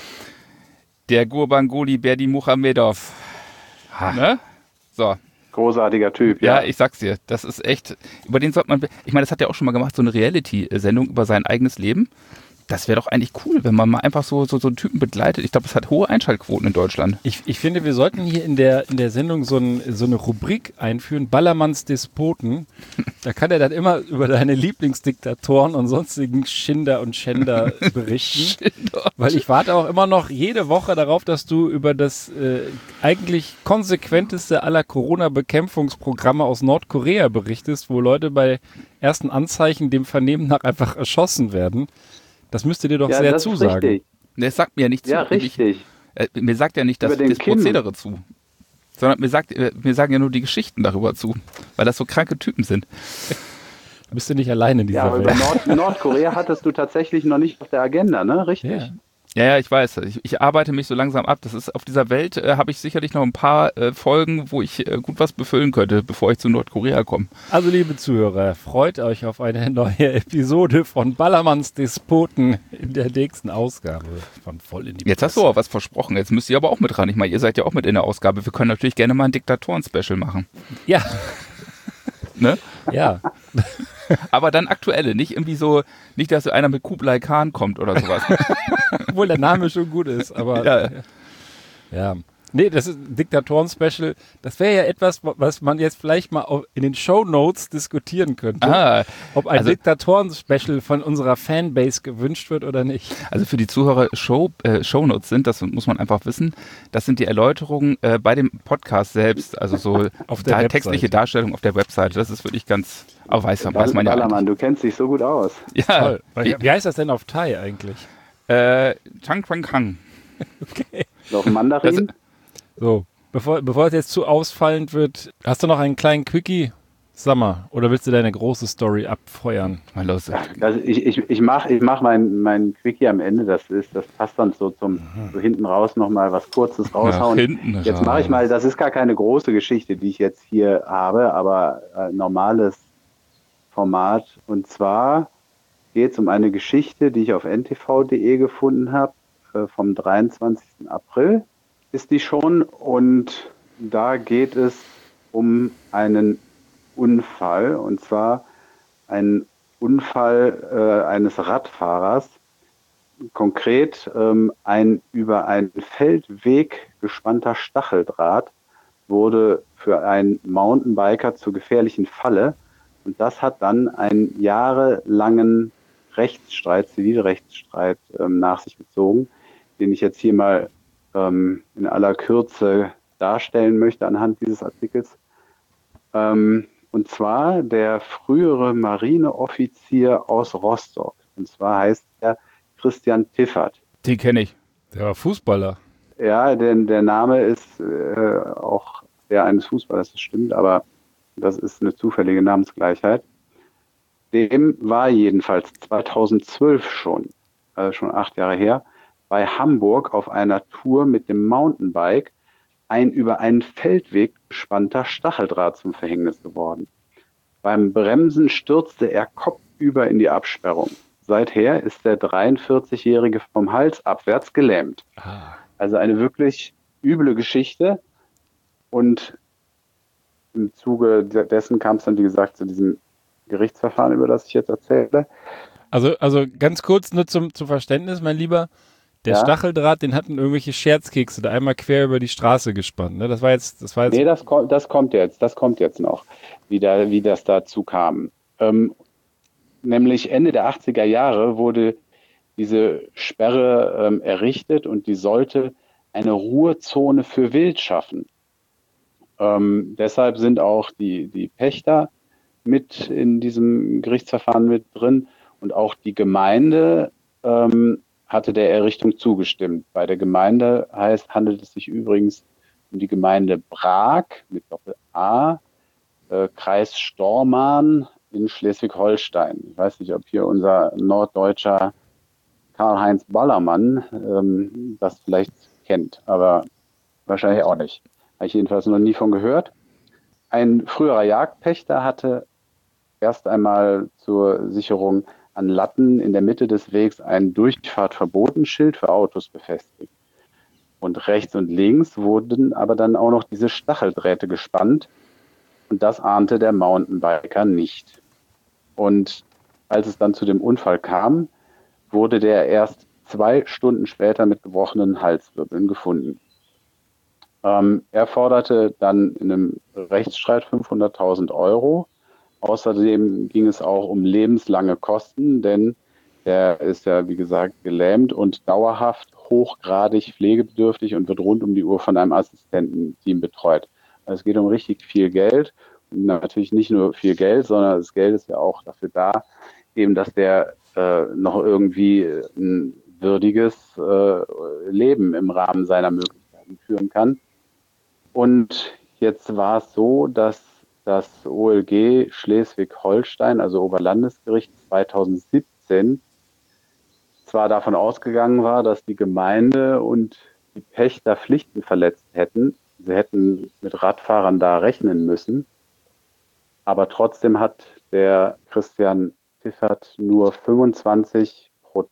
Der Gurbanguly Berdimuhamedov. Ne? So. Großartiger Typ, ja. Ja, ich sag's dir, das ist echt, über den sollte man, ich meine, das hat er auch schon mal gemacht, so eine Reality-Sendung über sein eigenes Leben. Das wäre doch eigentlich cool, wenn man mal einfach so einen Typen begleitet. Ich glaube, es hat hohe Einschaltquoten in Deutschland. Ich finde, wir sollten hier in der Sendung so eine Rubrik einführen, Ballermanns Despoten. Da kann er dann immer über deine Lieblingsdiktatoren und sonstigen Schinder und Schänder berichten. Weil ich warte auch immer noch jede Woche darauf, dass du über das eigentlich konsequenteste aller Corona-Bekämpfungsprogramme aus Nordkorea berichtest, wo Leute bei ersten Anzeichen dem Vernehmen nach einfach erschossen werden. Das müsste dir doch sehr zusagen. Richtig. Das sagt mir ja nicht zu. Ja, richtig. Mir sagt ja nicht das Prozedere zu. Sondern mir sagen ja nur die Geschichten darüber zu. Weil das so kranke Typen sind. Bist du nicht alleine in dieser Welt. Ja, aber Nordkorea hattest du tatsächlich noch nicht auf der Agenda, ne? Richtig. Ja. Ja, ich weiß. Ich arbeite mich so langsam ab. Das ist auf dieser Welt habe ich sicherlich noch ein paar Folgen, wo ich gut was befüllen könnte, bevor ich zu Nordkorea komme. Also, liebe Zuhörer, freut euch auf eine neue Episode von Ballermanns Despoten in der nächsten Ausgabe von Voll in die Jetzt hast du auch was versprochen. Jetzt müsst ihr aber auch mit ran. Ich meine, ihr seid ja auch mit in der Ausgabe. Wir können natürlich gerne mal ein Diktatoren-Special machen. Ja. Ne? Ja. Aber dann aktuelle, nicht irgendwie so, nicht, dass einer mit Kublai Khan kommt oder sowas. Obwohl der Name schon gut ist, aber ja. Nee, das ist ein Diktatoren-Special. Das wäre ja etwas, was man jetzt vielleicht mal in den Shownotes diskutieren könnte. Ob ein Diktatoren-Special von unserer Fanbase gewünscht wird oder nicht. Also für die Zuhörer Shownotes sind, das muss man einfach wissen, das sind die Erläuterungen bei dem Podcast selbst, also so auf der textliche Darstellung auf der Webseite. Das ist wirklich ganz, aber weiß man ja. Ballermann, du kennst dich so gut aus. Ja. Toll. Wie heißt das denn auf Thai eigentlich? Chang Quang Kang. Okay. Auf Mandarin? So, bevor es jetzt zu ausfallend wird, hast du noch einen kleinen Quickie? Sag mal, oder willst du deine große Story abfeuern? Mal los. Also ich mach mein Quickie am Ende, das passt dann so so hinten raus nochmal was Kurzes Nach raushauen. hinten Jetzt mache ich mal, raus. das ist gar keine große Geschichte, die ich jetzt hier habe, aber normales Format. Und zwar geht es um eine Geschichte, die ich auf ntv.de gefunden habe, vom 23. April ist die schon. Und da geht es um einen Unfall, und zwar einen Unfall eines Radfahrers, konkret ein über einen Feldweg gespannter Stacheldraht wurde für einen Mountainbiker zur gefährlichen Falle. Und das hat dann einen jahrelangen Rechtsstreit, Zivilrechtsstreit nach sich gezogen, den ich jetzt hier mal in aller Kürze darstellen möchte anhand dieses Artikels. Und zwar der frühere Marineoffizier aus Rostock. Und zwar heißt er Christian Tiffert. Den kenne ich. Der war Fußballer. Ja, denn der Name ist auch der eines Fußballers, das stimmt, aber das ist eine zufällige Namensgleichheit. Dem war jedenfalls 2012 schon, also schon 8 Jahre her, bei Hamburg auf einer Tour mit dem Mountainbike ein über einen Feldweg gespannter Stacheldraht zum Verhängnis geworden. Beim Bremsen stürzte er kopfüber in die Absperrung. Seither ist der 43-Jährige vom Hals abwärts gelähmt. Also eine wirklich üble Geschichte. Und im Zuge dessen kam es dann, wie gesagt, zu diesem Gerichtsverfahren, über das ich jetzt erzähle. Also ganz kurz nur zum Verständnis, mein Lieber. Der Ja. Stacheldraht, den hatten irgendwelche Scherzkekse da einmal quer über die Straße gespannt. Ne? Das war jetzt. Nee, das kommt jetzt noch, wie das dazu kam. Nämlich Ende der 80er Jahre wurde diese Sperre errichtet und die sollte eine Ruhezone für Wild schaffen. Deshalb sind auch die Pächter mit in diesem Gerichtsverfahren mit drin und auch die Gemeinde hatte der Errichtung zugestimmt. Bei der Gemeinde handelt es sich übrigens um die Gemeinde Brag mit Doppel-A, Kreis Stormarn in Schleswig-Holstein. Ich weiß nicht, ob hier unser norddeutscher Karl-Heinz Ballermann das vielleicht kennt, aber wahrscheinlich auch nicht. Habe ich jedenfalls noch nie von gehört. Ein früherer Jagdpächter hatte erst einmal zur Sicherung an Latten in der Mitte des Wegs ein Durchfahrtverbotenschild für Autos befestigt. Und rechts und links wurden aber dann auch noch diese Stacheldrähte gespannt. Und das ahnte der Mountainbiker nicht. Und als es dann zu dem Unfall kam, wurde der erst 2 Stunden später mit gebrochenen Halswirbeln gefunden. Er forderte dann in einem Rechtsstreit 500.000 Euro. Außerdem ging es auch um lebenslange Kosten, denn der ist ja, wie gesagt, gelähmt und dauerhaft hochgradig pflegebedürftig und wird rund um die Uhr von einem Assistententeam betreut. Also es geht um richtig viel Geld. Und natürlich nicht nur viel Geld, sondern das Geld ist ja auch dafür da, eben, dass der noch irgendwie ein würdiges Leben im Rahmen seiner Möglichkeiten führen kann. Und jetzt war es so, dass das OLG Schleswig-Holstein, also Oberlandesgericht 2017, zwar davon ausgegangen war, dass die Gemeinde und die Pächter Pflichten verletzt hätten. Sie hätten mit Radfahrern da rechnen müssen. Aber trotzdem hat der Christian Tiffert nur 25%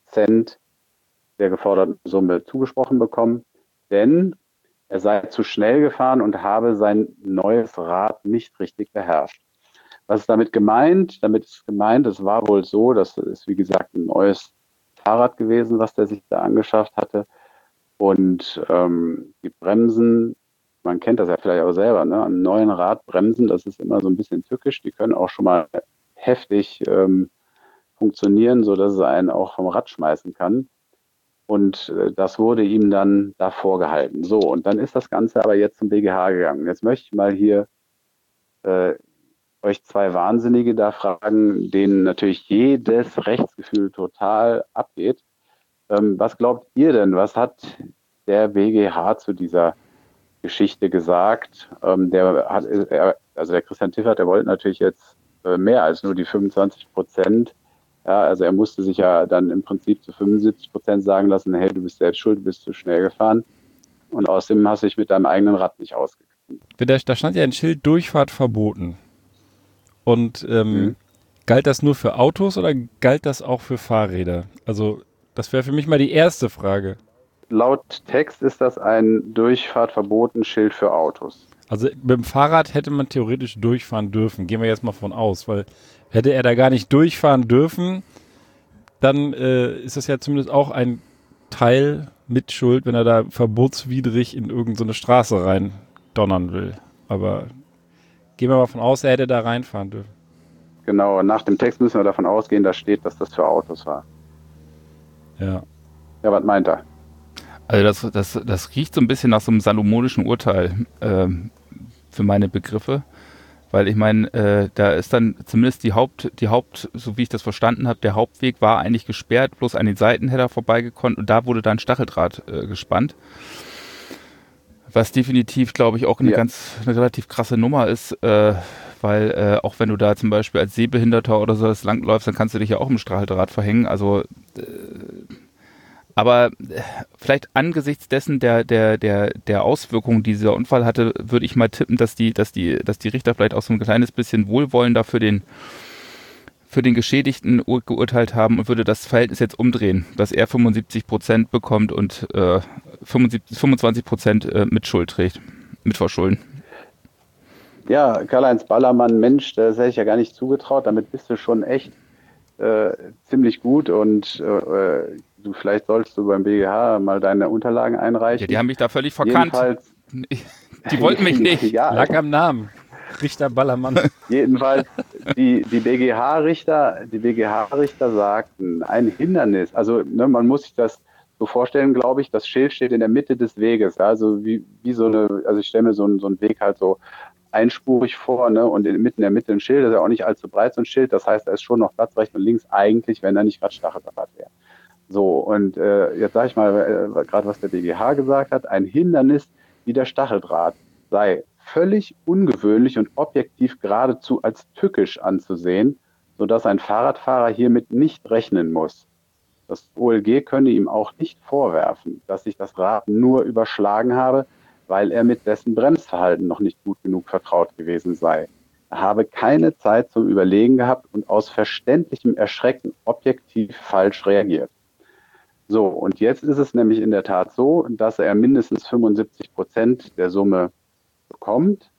der geforderten Summe zugesprochen bekommen, denn er sei zu schnell gefahren und habe sein neues Rad nicht richtig beherrscht. Was ist damit gemeint? Damit ist gemeint, es war wohl so, dass es, wie gesagt, ein neues Fahrrad gewesen, was der sich da angeschafft hatte. Und die Bremsen, man kennt das ja vielleicht auch selber, ne? Am neuen Rad bremsen, das ist immer so ein bisschen tückisch. Die können auch schon mal heftig funktionieren, sodass es einen auch vom Rad schmeißen kann. Und das wurde ihm dann da vorgehalten. So, und dann ist das Ganze aber jetzt zum BGH gegangen. Jetzt möchte ich mal hier euch 2 Wahnsinnige da fragen, denen natürlich jedes Rechtsgefühl total abgeht. Was glaubt ihr denn? Was hat der BGH zu dieser Geschichte gesagt? Er Also der Christian Tiffert, der wollte natürlich jetzt mehr als nur die 25%. Ja, also er musste sich ja dann im Prinzip zu 75% sagen lassen, hey, du bist selbst schuld, du bist zu schnell gefahren. Und außerdem hast du dich mit deinem eigenen Rad nicht ausgekannt. Da stand ja ein Schild Durchfahrt verboten. Und galt das nur für Autos oder galt das auch für Fahrräder? Also das wäre für mich mal die erste Frage. Laut Text ist das ein Durchfahrtverboten-Schild für Autos. Also mit dem Fahrrad hätte man theoretisch durchfahren dürfen. Gehen wir jetzt mal von aus, weil hätte er da gar nicht durchfahren dürfen, dann ist das ja zumindest auch ein Teil mit Schuld, wenn er da verbotswidrig in irgendeine Straße rein donnern will. Aber gehen wir mal von aus, er hätte da reinfahren dürfen. Genau, nach dem Text müssen wir davon ausgehen, da steht, dass das für Autos war. Ja. Ja, was meint er? Also das riecht so ein bisschen nach so einem salomonischen Urteil für meine Begriffe. Weil ich meine, da ist dann zumindest die Haupt, so wie ich das verstanden habe, der Hauptweg war eigentlich gesperrt, bloß an den Seiten hätte er vorbeigekonnt und da wurde dann Stacheldraht gespannt. Was definitiv, glaube ich, auch eine relativ krasse Nummer ist, weil auch wenn du da zum Beispiel als Sehbehinderter oder so langläufst, dann kannst du dich ja auch im Stacheldraht verhängen. Also aber vielleicht angesichts dessen der Auswirkungen, die dieser Unfall hatte, würde ich mal tippen, dass die Richter vielleicht auch so ein kleines bisschen wohlwollender für den Geschädigten geurteilt haben und würde das Verhältnis jetzt umdrehen, dass er 75% bekommt und 25% mit Schuld trägt, mit Verschulden. Ja, Karl-Heinz Ballermann, Mensch, das hätte ich ja gar nicht zugetraut. Damit bist du schon echt ziemlich gut und vielleicht solltest du beim BGH mal deine Unterlagen einreichen. Ja, die haben mich da völlig verkannt. Die wollten mich nicht. Ja, lag am Namen. Richter Ballermann. Jedenfalls, die BGH-Richter sagten, ein Hindernis, also man muss sich das so vorstellen, glaube ich, das Schild steht in der Mitte des Weges, also wie so eine, also ich stelle mir so einen Weg halt so einspurig vor, ne? Und mitten in der Mitte ein Schild, das ist ja auch nicht allzu breit, so ein Schild, das heißt, da ist schon noch Platz rechts und links eigentlich, wenn da nicht gerade Stacheldraht wäre. So, und jetzt sage ich mal gerade, was der BGH gesagt hat, ein Hindernis wie der Stacheldraht sei völlig ungewöhnlich und objektiv geradezu als tückisch anzusehen, sodass ein Fahrradfahrer hiermit nicht rechnen muss. Das OLG könne ihm auch nicht vorwerfen, dass sich das Rad nur überschlagen habe, weil er mit dessen Bremsverhalten noch nicht gut genug vertraut gewesen sei. Er habe keine Zeit zum Überlegen gehabt und aus verständlichem Erschrecken objektiv falsch reagiert. So, und jetzt ist es nämlich in der Tat so, dass er mindestens 75% der Summe bekommt.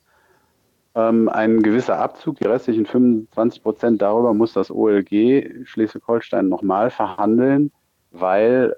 Ein gewisser Abzug, die restlichen 25%, darüber muss das OLG Schleswig-Holstein nochmal verhandeln, weil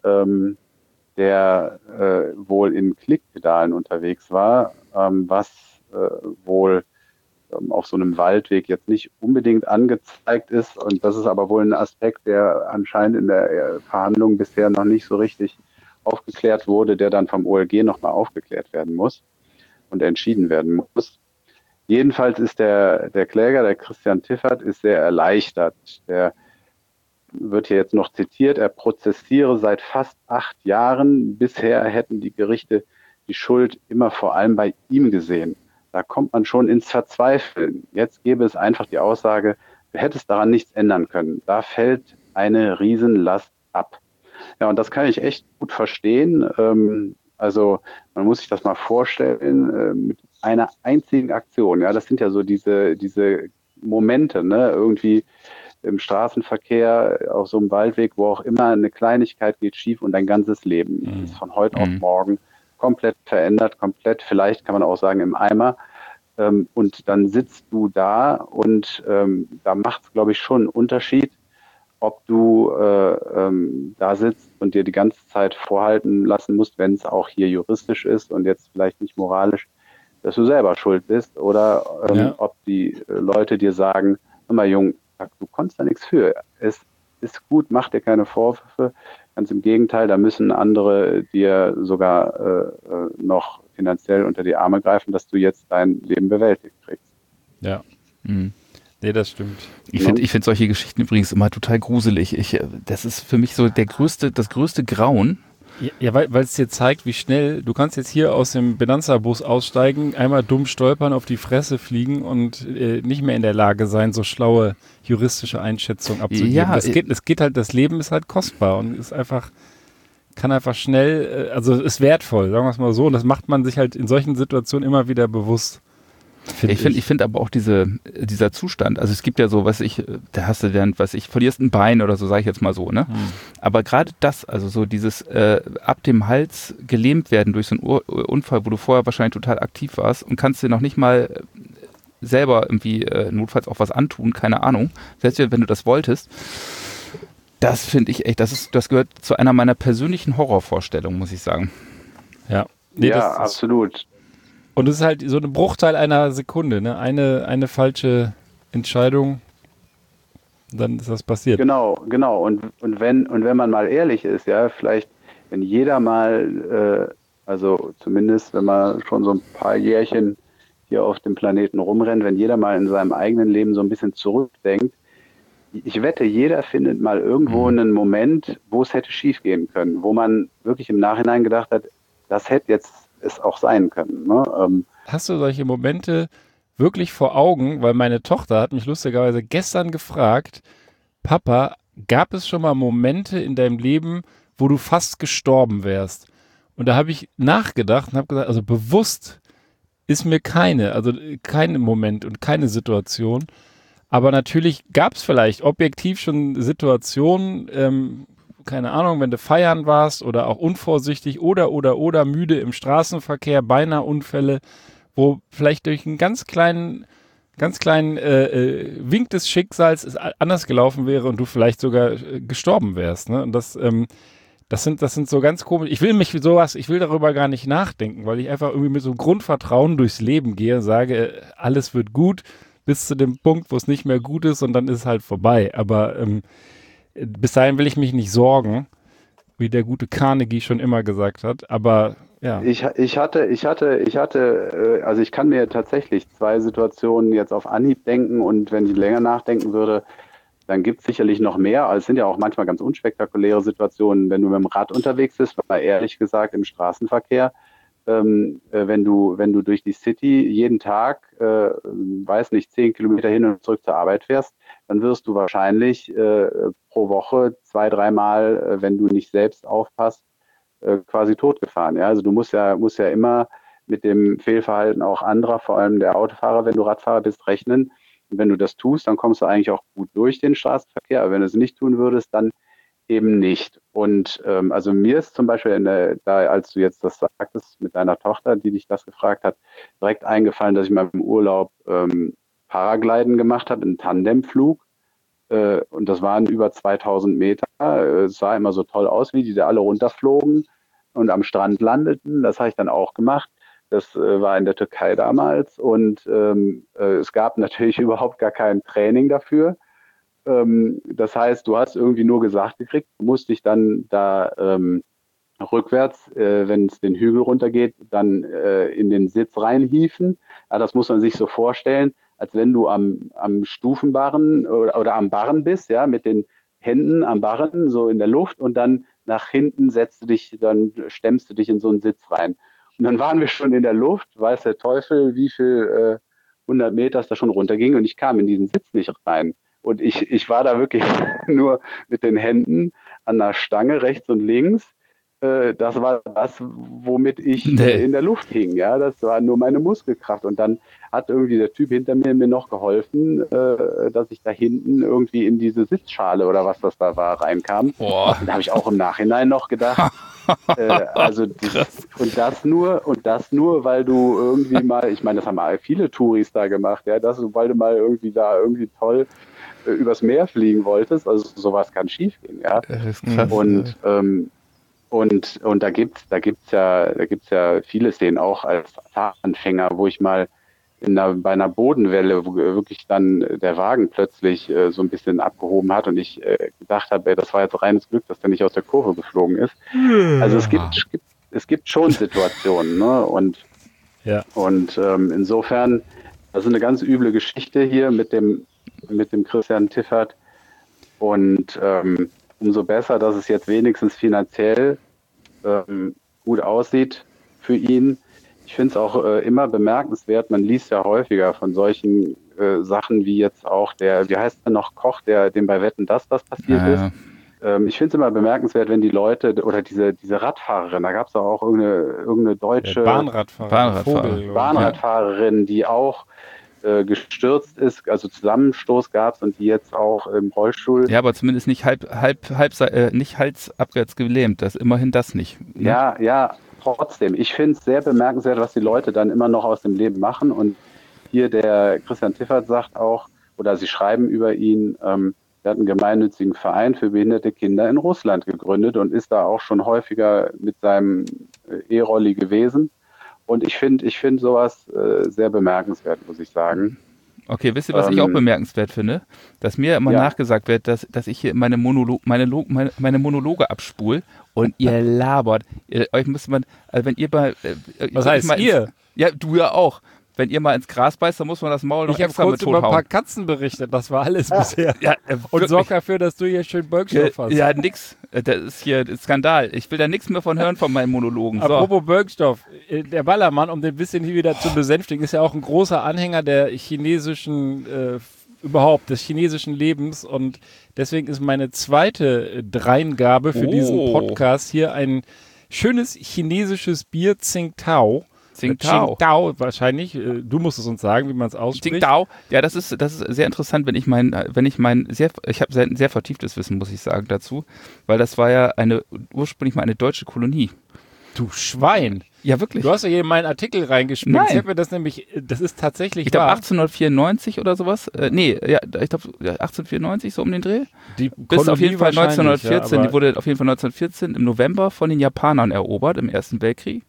der wohl in Klickpedalen unterwegs war, was wohl auf so einem Waldweg jetzt nicht unbedingt angezeigt ist. Und das ist aber wohl ein Aspekt, der anscheinend in der Verhandlung bisher noch nicht so richtig aufgeklärt wurde, der dann vom OLG nochmal aufgeklärt werden muss und entschieden werden muss. Jedenfalls ist der Kläger, der Christian Tiffert, ist sehr erleichtert. Der wird hier jetzt noch zitiert, er prozessiere seit fast 8 Jahren. Bisher hätten die Gerichte die Schuld immer vor allem bei ihm gesehen. Da kommt man schon ins Verzweifeln. Jetzt gäbe es einfach die Aussage, du hättest daran nichts ändern können. Da fällt eine Riesenlast ab. Ja, und das kann ich echt gut verstehen. Also man muss sich das mal vorstellen, mit einer einzigen Aktion. Ja, das sind ja so diese Momente, ne? Irgendwie im Straßenverkehr, auf so einem Waldweg, wo auch immer eine Kleinigkeit geht schief und dein ganzes Leben ist von heute auf morgen komplett verändert, komplett, vielleicht kann man auch sagen, im Eimer. Und dann sitzt du da und da macht es, glaube ich, schon einen Unterschied, ob du da sitzt und dir die ganze Zeit vorhalten lassen musst, wenn es auch hier juristisch ist und jetzt vielleicht nicht moralisch, dass du selber schuld bist, oder ob die Leute dir sagen, hör mal Jung, du konntest da nichts für. Es ist gut, mach dir keine Vorwürfe. Ganz im Gegenteil, da müssen andere dir sogar noch finanziell unter die Arme greifen, dass du jetzt dein Leben bewältigt kriegst. Ja. Nee, das stimmt. Ich finde solche Geschichten übrigens immer total gruselig. Das ist für mich so das größte Grauen, Ja, weil es dir zeigt, wie schnell, du kannst jetzt hier aus dem Benanza-Bus aussteigen, einmal dumm stolpern, auf die Fresse fliegen und nicht mehr in der Lage sein, so schlaue juristische Einschätzungen abzugeben. Ja, Es geht halt, das Leben ist halt kostbar und ist einfach, kann einfach schnell, also ist wertvoll, sagen wir es mal so. Und das macht man sich halt in solchen Situationen immer wieder bewusst. Ich finde aber auch dieser Zustand, also es gibt ja so, da hast du dann, verlierst ein Bein oder so, sage ich jetzt mal so, ne? Aber gerade das, also so dieses ab dem Hals gelähmt werden durch so einen Unfall, wo du vorher wahrscheinlich total aktiv warst und kannst dir noch nicht mal selber irgendwie notfalls auch was antun, keine Ahnung, selbst wenn du das wolltest, das finde ich echt, das gehört zu einer meiner persönlichen Horrorvorstellungen, muss ich sagen. Ja, ja, absolut. Und es ist halt so ein Bruchteil einer Sekunde, ne? Eine falsche Entscheidung, dann ist das passiert. Genau. Und wenn man mal ehrlich ist, ja, vielleicht, wenn jeder mal, also zumindest, wenn man schon so ein paar Jährchen hier auf dem Planeten rumrennt, wenn jeder mal in seinem eigenen Leben so ein bisschen zurückdenkt, ich wette, jeder findet mal irgendwo einen Moment, wo es hätte schief gehen können, wo man wirklich im Nachhinein gedacht hat, das hätte jetzt es auch sein können. Ne? Hast du solche Momente wirklich vor Augen? Weil meine Tochter hat mich lustigerweise gestern gefragt, Papa, gab es schon mal Momente in deinem Leben, wo du fast gestorben wärst? Und da habe ich nachgedacht und habe gesagt, also bewusst ist mir also kein Moment und keine Situation. Aber natürlich gab es vielleicht objektiv schon Situationen, keine Ahnung, wenn du feiern warst oder auch unvorsichtig oder müde im Straßenverkehr, beinahe Unfälle, wo vielleicht durch einen ganz kleinen Wink des Schicksals es anders gelaufen wäre und du vielleicht sogar gestorben wärst. Ne? Und das sind so ganz komisch. Ich will darüber gar nicht nachdenken, weil ich einfach irgendwie mit so einem Grundvertrauen durchs Leben gehe und sage, alles wird gut bis zu dem Punkt, wo es nicht mehr gut ist und dann ist es halt vorbei. Aber bis dahin will ich mich nicht sorgen, wie der gute Carnegie schon immer gesagt hat. Aber ja. Ich hatte, also ich kann mir tatsächlich 2 Situationen jetzt auf Anhieb denken und wenn ich länger nachdenken würde, dann gibt es sicherlich noch mehr. Also es sind ja auch manchmal ganz unspektakuläre Situationen, wenn du mit dem Rad unterwegs bist, weil ehrlich gesagt im Straßenverkehr, wenn du durch die City jeden Tag, weiß nicht, 10 Kilometer hin und zurück zur Arbeit fährst, dann wirst du wahrscheinlich pro Woche 2, 3 Mal, wenn du nicht selbst aufpasst, quasi totgefahren. Ja? Also du musst ja immer mit dem Fehlverhalten auch anderer, vor allem der Autofahrer, wenn du Radfahrer bist, rechnen. Und wenn du das tust, dann kommst du eigentlich auch gut durch den Straßenverkehr. Aber wenn du es nicht tun würdest, dann eben nicht. Und also mir ist zum Beispiel, als du jetzt das sagtest mit deiner Tochter, die dich das gefragt hat, direkt eingefallen, dass ich mal im Urlaub Paragliden gemacht habe, einen Tandemflug. Und das waren über 2000 Meter. Es sah immer so toll aus, wie die da alle runterflogen und am Strand landeten. Das habe ich dann auch gemacht. Das war in der Türkei damals. Und es gab natürlich überhaupt gar kein Training dafür. Das heißt, du hast irgendwie nur gesagt gekriegt, du musst dich dann da rückwärts, wenn es den Hügel runtergeht, dann in den Sitz reinhieven. Ja, das muss man sich so vorstellen, als wenn du am Stufenbarren oder am Barren bist, ja, mit den Händen am Barren, so in der Luft und dann nach hinten dann stemmst du dich in so einen Sitz rein. Und dann waren wir schon in der Luft, weiß der Teufel, wie viel 100 Meter es da schon runterging und ich kam in diesen Sitz nicht rein. Und ich war da wirklich nur mit den Händen an der Stange rechts und links. Das war das, womit ich in der Luft hing. Ja, das war nur meine Muskelkraft. Und dann hat irgendwie der Typ hinter mir noch geholfen, dass ich da hinten irgendwie in diese Sitzschale oder was das da war reinkam. Boah. Und da habe ich auch im Nachhinein noch gedacht, und das nur, weil du irgendwie mal, ich meine, das haben viele Touris da gemacht, ja, weil du mal irgendwie da irgendwie toll übers Meer fliegen wolltest. Also sowas kann schief gehen, ja. Das ist krass. Und da gibt's ja viele Szenen auch als Fahranfänger, wo ich mal bei einer Bodenwelle, wo wirklich dann der Wagen plötzlich so ein bisschen abgehoben hat und ich gedacht habe, das war jetzt reines Glück, dass der nicht aus der Kurve geflogen ist. Also es gibt schon Situationen, ne? Und insofern, das ist eine ganz üble Geschichte hier mit dem Christian Tiffert und umso besser, dass es jetzt wenigstens finanziell gut aussieht für ihn. Ich finde es auch immer bemerkenswert, man liest ja häufiger von solchen Sachen wie jetzt auch wie heißt der noch, Koch, dem bei Wetten, dass das passiert ist. Ich finde es immer bemerkenswert, wenn die Leute oder diese Radfahrerin, da gab es auch irgendeine deutsche Bahnradfahrerin, die auch gestürzt ist, also Zusammenstoß gab es und die jetzt auch im Rollstuhl. Ja, aber zumindest nicht nicht halsabwärts gelähmt, das immerhin das nicht. Ne? Ja, trotzdem. Ich finde es sehr bemerkenswert, was die Leute dann immer noch aus dem Leben machen. Und hier der Christian Tiffert sagt auch, oder sie schreiben über ihn, er hat einen gemeinnützigen Verein für behinderte Kinder in Russland gegründet und ist da auch schon häufiger mit seinem E-Rolli gewesen. Und ich finde sowas sehr bemerkenswert, muss ich sagen. Okay, wisst ihr, was ich auch bemerkenswert finde? Dass mir immer nachgesagt wird, dass ich hier meine Monologe abspule und ihr labert. Euch müsste man, also wenn ihr bei... was heißt ihr? Ja, du ja auch. Wenn ihr mal ins Gras beißt, dann muss man das Maul noch extra mit tot hauen. Ich habe kurz über ein paar Katzen berichtet, das war alles bisher. Ja, und sorg dafür, dass du hier schön Birkstoff hast. Ja, nix. Das ist hier ein Skandal. Ich will da nichts mehr von hören von meinen Monologen. So. Apropos Birkstoff, der Ballermann, um den bisschen hier wieder zu besänftigen, ist ja auch ein großer Anhänger der chinesischen, des chinesischen Lebens und deswegen ist meine zweite Dreingabe für diesen Podcast hier ein schönes chinesisches Bier, Tsingtao. Tsingtao wahrscheinlich. Du musst es uns sagen, wie man es ausspricht. Tsingtao. Ja, das ist sehr interessant, ich habe ein sehr vertieftes Wissen, muss ich sagen, dazu, weil das war ja ursprünglich mal eine deutsche Kolonie. Du Schwein. Ja, wirklich. Du hast ja hier in meinen Artikel reingespielt. Nein. Ich habe mir das nämlich, das ist tatsächlich ich glaube 1894 oder sowas. Ich glaube 1894 so um den Dreh. Bis auf jeden Fall 1914. Ja, die wurde auf jeden Fall 1914 im November von den Japanern erobert im Ersten Weltkrieg.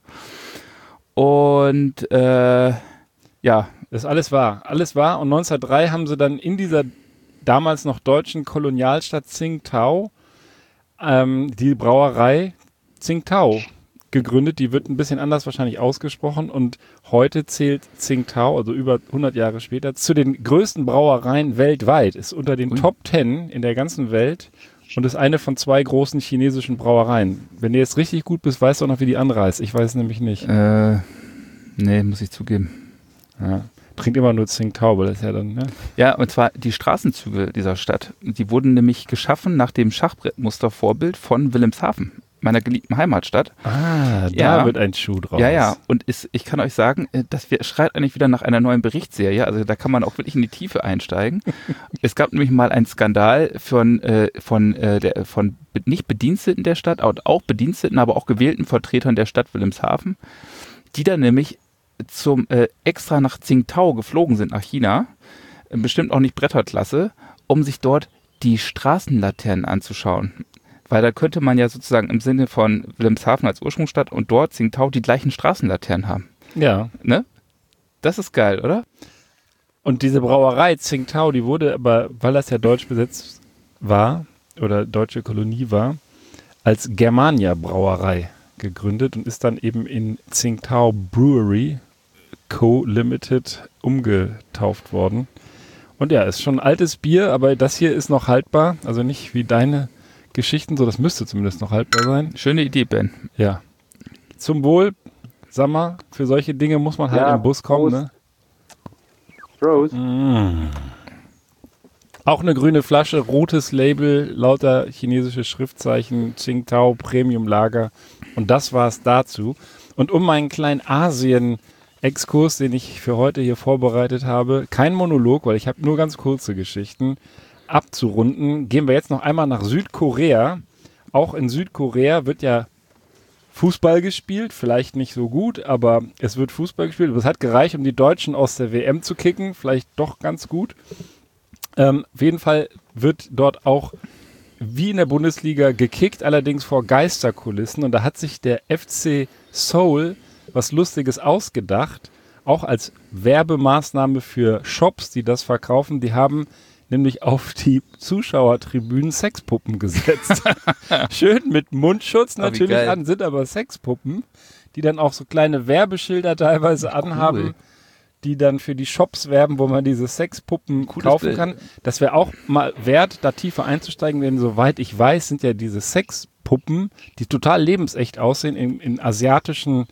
Und das ist alles wahr. Alles wahr. Und 1903 haben sie dann in dieser damals noch deutschen Kolonialstadt Tsingtao die Brauerei Tsingtao gegründet. Die wird ein bisschen anders wahrscheinlich ausgesprochen und heute zählt Tsingtao, also über 100 Jahre später, zu den größten Brauereien weltweit. Ist unter den Top 10 in der ganzen Welt und ist eine von 2 großen chinesischen Brauereien. Wenn du jetzt richtig gut bist, weißt du auch noch, wie die andere heißt. Ich weiß es nämlich nicht. Nee, muss ich zugeben. Ja. Trinkt immer nur Tsingtao, weil das ja dann, ne? Ja, und zwar die Straßenzüge dieser Stadt. Die wurden nämlich geschaffen nach dem Schachbrettmustervorbild von Wilhelmshaven, meiner geliebten Heimatstadt. Da wird ein Schuh draus. Ja. Und ich kann euch sagen, das schreit eigentlich wieder nach einer neuen Berichtsserie. Also da kann man auch wirklich in die Tiefe einsteigen. Es gab nämlich mal einen Skandal von nicht Bediensteten der Stadt, auch Bediensteten, aber auch gewählten Vertretern der Stadt Wilhelmshaven, die dann nämlich extra nach Tsingtao geflogen sind, nach China, bestimmt auch nicht Bretterklasse, um sich dort die Straßenlaternen anzuschauen. Weil da könnte man ja sozusagen im Sinne von Wilhelmshaven als Ursprungsstadt und dort Tsingtao die gleichen Straßenlaternen haben. Ja. Ne? Das ist geil, oder? Und diese Brauerei Tsingtao, die wurde aber, weil das ja deutsch besetzt war oder deutsche Kolonie war, als Germania Brauerei gegründet und ist dann eben in Tsingtao Brewery Co. Limited umgetauft worden. Und ja, ist schon ein altes Bier, aber das hier ist noch haltbar, also nicht wie deine Geschichten, so das müsste zumindest noch haltbar sein. Schöne Idee, Ben. Ja. Zum Wohl, sag mal, für solche Dinge muss man halt im Bus kommen, ne? Prost. Auch eine grüne Flasche, rotes Label, lauter chinesische Schriftzeichen, Tsingtao Premium Lager. Und das war's dazu. Und um meinen kleinen Asien-Exkurs, den ich für heute hier vorbereitet habe, kein Monolog, weil ich habe nur ganz kurze Geschichten, abzurunden, gehen wir jetzt noch einmal nach Südkorea. Auch in Südkorea wird ja Fußball gespielt, vielleicht nicht so gut, aber es wird Fußball gespielt. Es hat gereicht, um die Deutschen aus der WM zu kicken, vielleicht doch ganz gut. Auf jeden Fall wird dort auch wie in der Bundesliga gekickt, allerdings vor Geisterkulissen. Und da hat sich der FC Seoul was Lustiges ausgedacht, auch als Werbemaßnahme für Shops, die das verkaufen. Die haben nämlich auf die Zuschauertribünen Sexpuppen gesetzt. Schön mit Mundschutz natürlich an, sind aber Sexpuppen, die dann auch so kleine Werbeschilder teilweise anhaben, die dann für die Shops werben, wo man diese Sexpuppen kaufen kann. Das wäre auch mal wert, da tiefer einzusteigen, denn soweit ich weiß, sind ja diese Sexpuppen Puppen, die total lebensecht aussehen, im asiatischen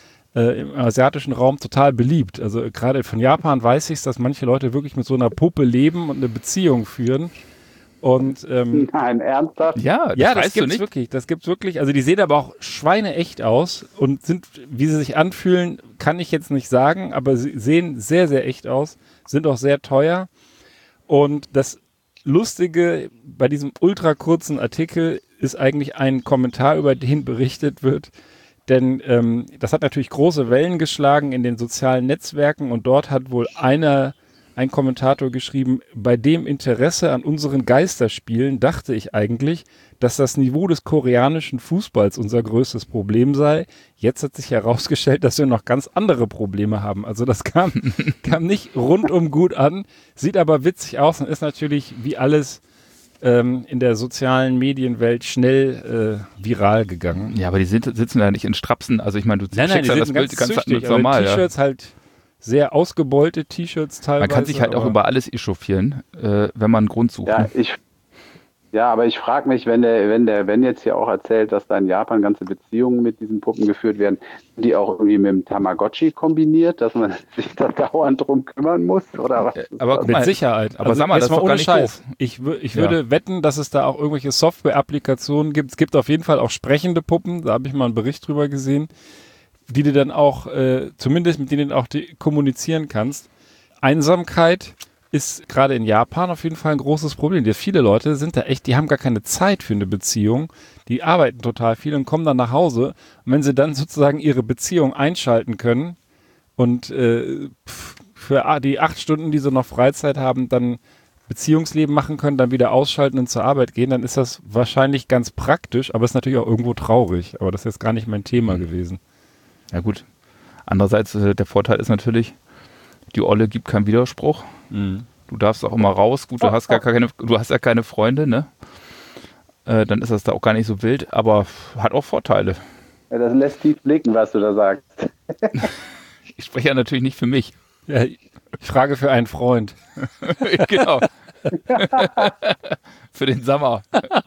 Raum total beliebt. Also gerade von Japan weiß ich es, dass manche Leute wirklich mit so einer Puppe leben und eine Beziehung führen. Und Nein, ernsthaft? Ja, das gibt's wirklich. Das gibt's wirklich. Also die sehen aber auch schweineecht aus und sind, wie sie sich anfühlen, kann ich jetzt nicht sagen, aber sie sehen sehr, sehr echt aus, sind auch sehr teuer. Und das Lustige bei diesem ultra kurzen Artikel ist eigentlich ein Kommentar, über den berichtet wird. Denn das hat natürlich große Wellen geschlagen in den sozialen Netzwerken und dort hat wohl ein Kommentator geschrieben, bei dem Interesse an unseren Geisterspielen dachte ich eigentlich, dass das Niveau des koreanischen Fußballs unser größtes Problem sei. Jetzt hat sich herausgestellt, dass wir noch ganz andere Probleme haben. Also das kam nicht rundum gut an, sieht aber witzig aus und ist natürlich wie alles in der sozialen Medienwelt schnell viral gegangen. Ja, aber die sitzen da nicht in Strapsen. Also ich meine, du Nein, schickst die ja das sind Bild ganz züchtig, normal. T-Shirts halt sehr ausgebeulte T-Shirts teilweise. Man kann sich halt auch über alles echauffieren, wenn man einen Grund sucht. Aber ich frage mich, wenn jetzt hier auch erzählt, dass da in Japan ganze Beziehungen mit diesen Puppen geführt werden, sind die auch irgendwie mit dem Tamagotchi kombiniert, dass man sich da dauernd drum kümmern muss? Oder was? Aber mit Sicherheit. Aber sag mal, das ist doch gar nicht doof. Ich würde wetten, dass es da auch irgendwelche Software-Applikationen gibt. Es gibt auf jeden Fall auch sprechende Puppen, da habe ich mal einen Bericht drüber gesehen, die du dann auch, zumindest mit denen auch kommunizieren kannst. Einsamkeit ist gerade in Japan auf jeden Fall ein großes Problem. Viele Leute sind da echt, die haben gar keine Zeit für eine Beziehung. Die arbeiten total viel und kommen dann nach Hause. Und wenn sie dann sozusagen ihre Beziehung einschalten können und für die 8 Stunden, die sie noch Freizeit haben, dann Beziehungsleben machen können, dann wieder ausschalten und zur Arbeit gehen, dann ist das wahrscheinlich ganz praktisch, aber ist natürlich auch irgendwo traurig. Aber das ist jetzt gar nicht mein Thema gewesen. Ja gut. Andererseits, der Vorteil ist natürlich, die Olle gibt keinen Widerspruch. Mhm. Du darfst auch immer raus. Gut, du hast ja keine Freunde, ne? Dann ist das da auch gar nicht so wild, aber hat auch Vorteile. Ja, das lässt tief blicken, was du da sagst. Ich spreche ja natürlich nicht für mich. Ja, ich frage für einen Freund. Genau. Für den Sommer.